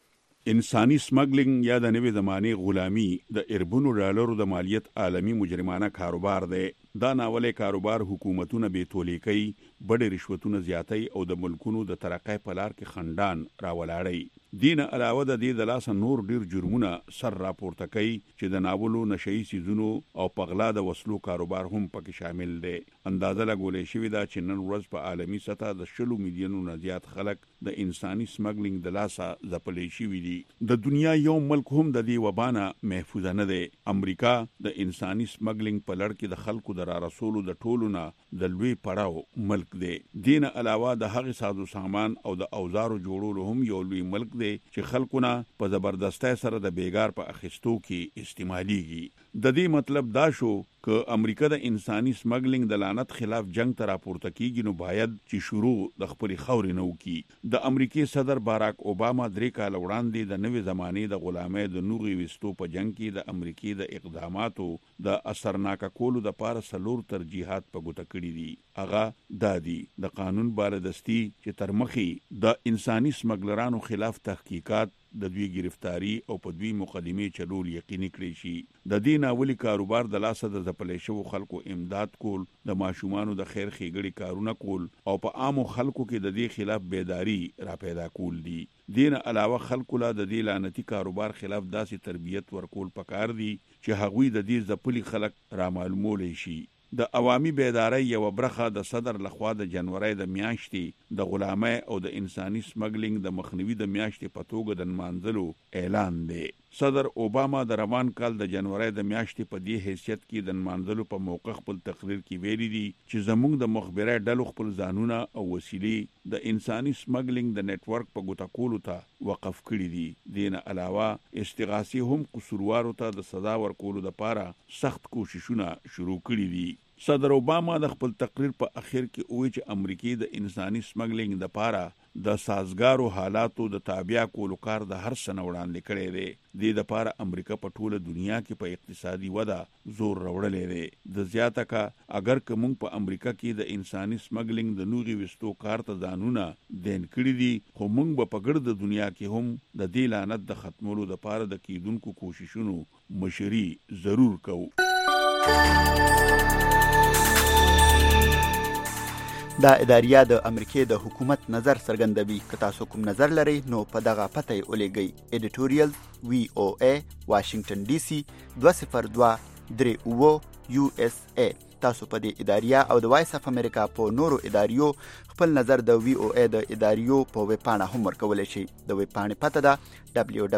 انساني سمګلینګ یا د نوې زمانه غلامي د اربونو ډالرو د مالیت عالمی مجرمانه کاروبار دی. دا ناولې کاروبار حکومتونه به تولې کوي، بډې رشوتونه زیاتي او د ملکونو د ترقۍ په لار کې خندان راولاړي. دین علاوه د دې د لاس نور ډیر جرمونه سر راپورته کوي چې د ناولو نشئی سيزونو او پغلا د وسلو کاروبار هم پکې شامل دي. اندازه لګولې شوې ده چې نن ورځ په عالمي سطح د 10 میلیونو زیات خلک د انساني سمګلینګ د لاسه ځپلې شوي دي. د دنیا یو ملک هم د دې وبانه محفوظ نه دی. امریکا د انساني سمګلینګ په لړ کې د خلکو د را رسولو د ټولونه د لوی پړاو ملک دی. دین علاوه د هغه سازو سامان او د اوزارو جوړولو هم یو لوی ملک دی چې خلکونه په زبردستۍ سره د بیګار په اخیستو کې استعماليږي. د دې مطلب دا شو که امریکا د انساني سمګلینګ د لعنت خلاف جنگ ته راپورته کیږي نو باید چې شروع د خپل خوري نو کی. د امریکای صدر باراک اوباما 3 کال وړاندې د نوې زمانه د غلامۍ د نوغي وستو په جنگ کې د امریکای د اقداماتو د اثرناک کولو د پاره سلور ترجیحات په ګوته کړی دي. هغه دادی د قانون بالادستی چې تر مخي د انساني سمګلرانو خلاف تحقیقات د دوی گرفتاری او په دوی مقدمه چلول یقیني کړی شي. د دې ناولي کاروبار د لاسه د ځپلې شو خلکو امداد کول، د ماشومانو د خیر ښېګړې کارونه کول او په عامو خلکو کې د دې خلاف بیداری را پیدا کول دي. دین علاوه خلکو لا د دې لعنتی کاروبار خلاف داسې تربیت ورکول پکار دي چې هغوی د دې ځپلي خلک را معلومول شي. د عوامي بیداری یو برخه د صدر لخوا د جنوري د میاشتې د غلامۍ او د انساني سمګلینګ د مخنیوي د میاشتې په توګه د منځلو اعلان دی. صدر اوباما د روان کال د جنوري د میاشتې په دې حیثیت کې د منځلو په موقع خپل تقریر کې ویلي دي چې زموږ د مخبره ډلو خپل ځانونه او وسیلې د انساني سمګلینګ د نت ورک په ګوته کولو ته وقف کړي دي. دین علاوه استغاثي هم قصوروارو ته د سزا ورکولو لپاره سخت کوششونه شروع کړي دي. صدر اوباما د خپل تقریر په اخر کې وایي چې امریکای د انساني سمګلینګ د لپاره د سازګارو حالاتو د تابع کولو کار د هر څه وړاندې کړی دی. د دې لپاره امریکا په ټوله دنیا کې په اقتصادي وده زور راوړلی دی. د زیاته کا اگر که موږ په امریکا کې د انساني سمګلینګ د نوغي وستو کار ته ځانونه دین کړی دي، خو موږ به په ګرد دنیا کې هم د دې لعنت د ختمولو لپاره د کیدونکو کوششونو مشري ضرور کوو. دا اداریه د امریکای د حکومت نظر څرګندوي. که تاسو کوم نظر لرئ نو په دغه پته یې ولېږئ. ایډیټوریال VOA واشنگټن DC 20238 USA. تاسو په دې اداریه او د وایس اف امریکا په نورو اداریو خپل نظر د VOA د اداریو په ویب پاڼه هم ورکولی شئ. د ویب پاڼې پته ده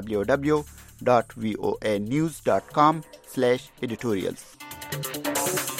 www.voanews.com/editorials.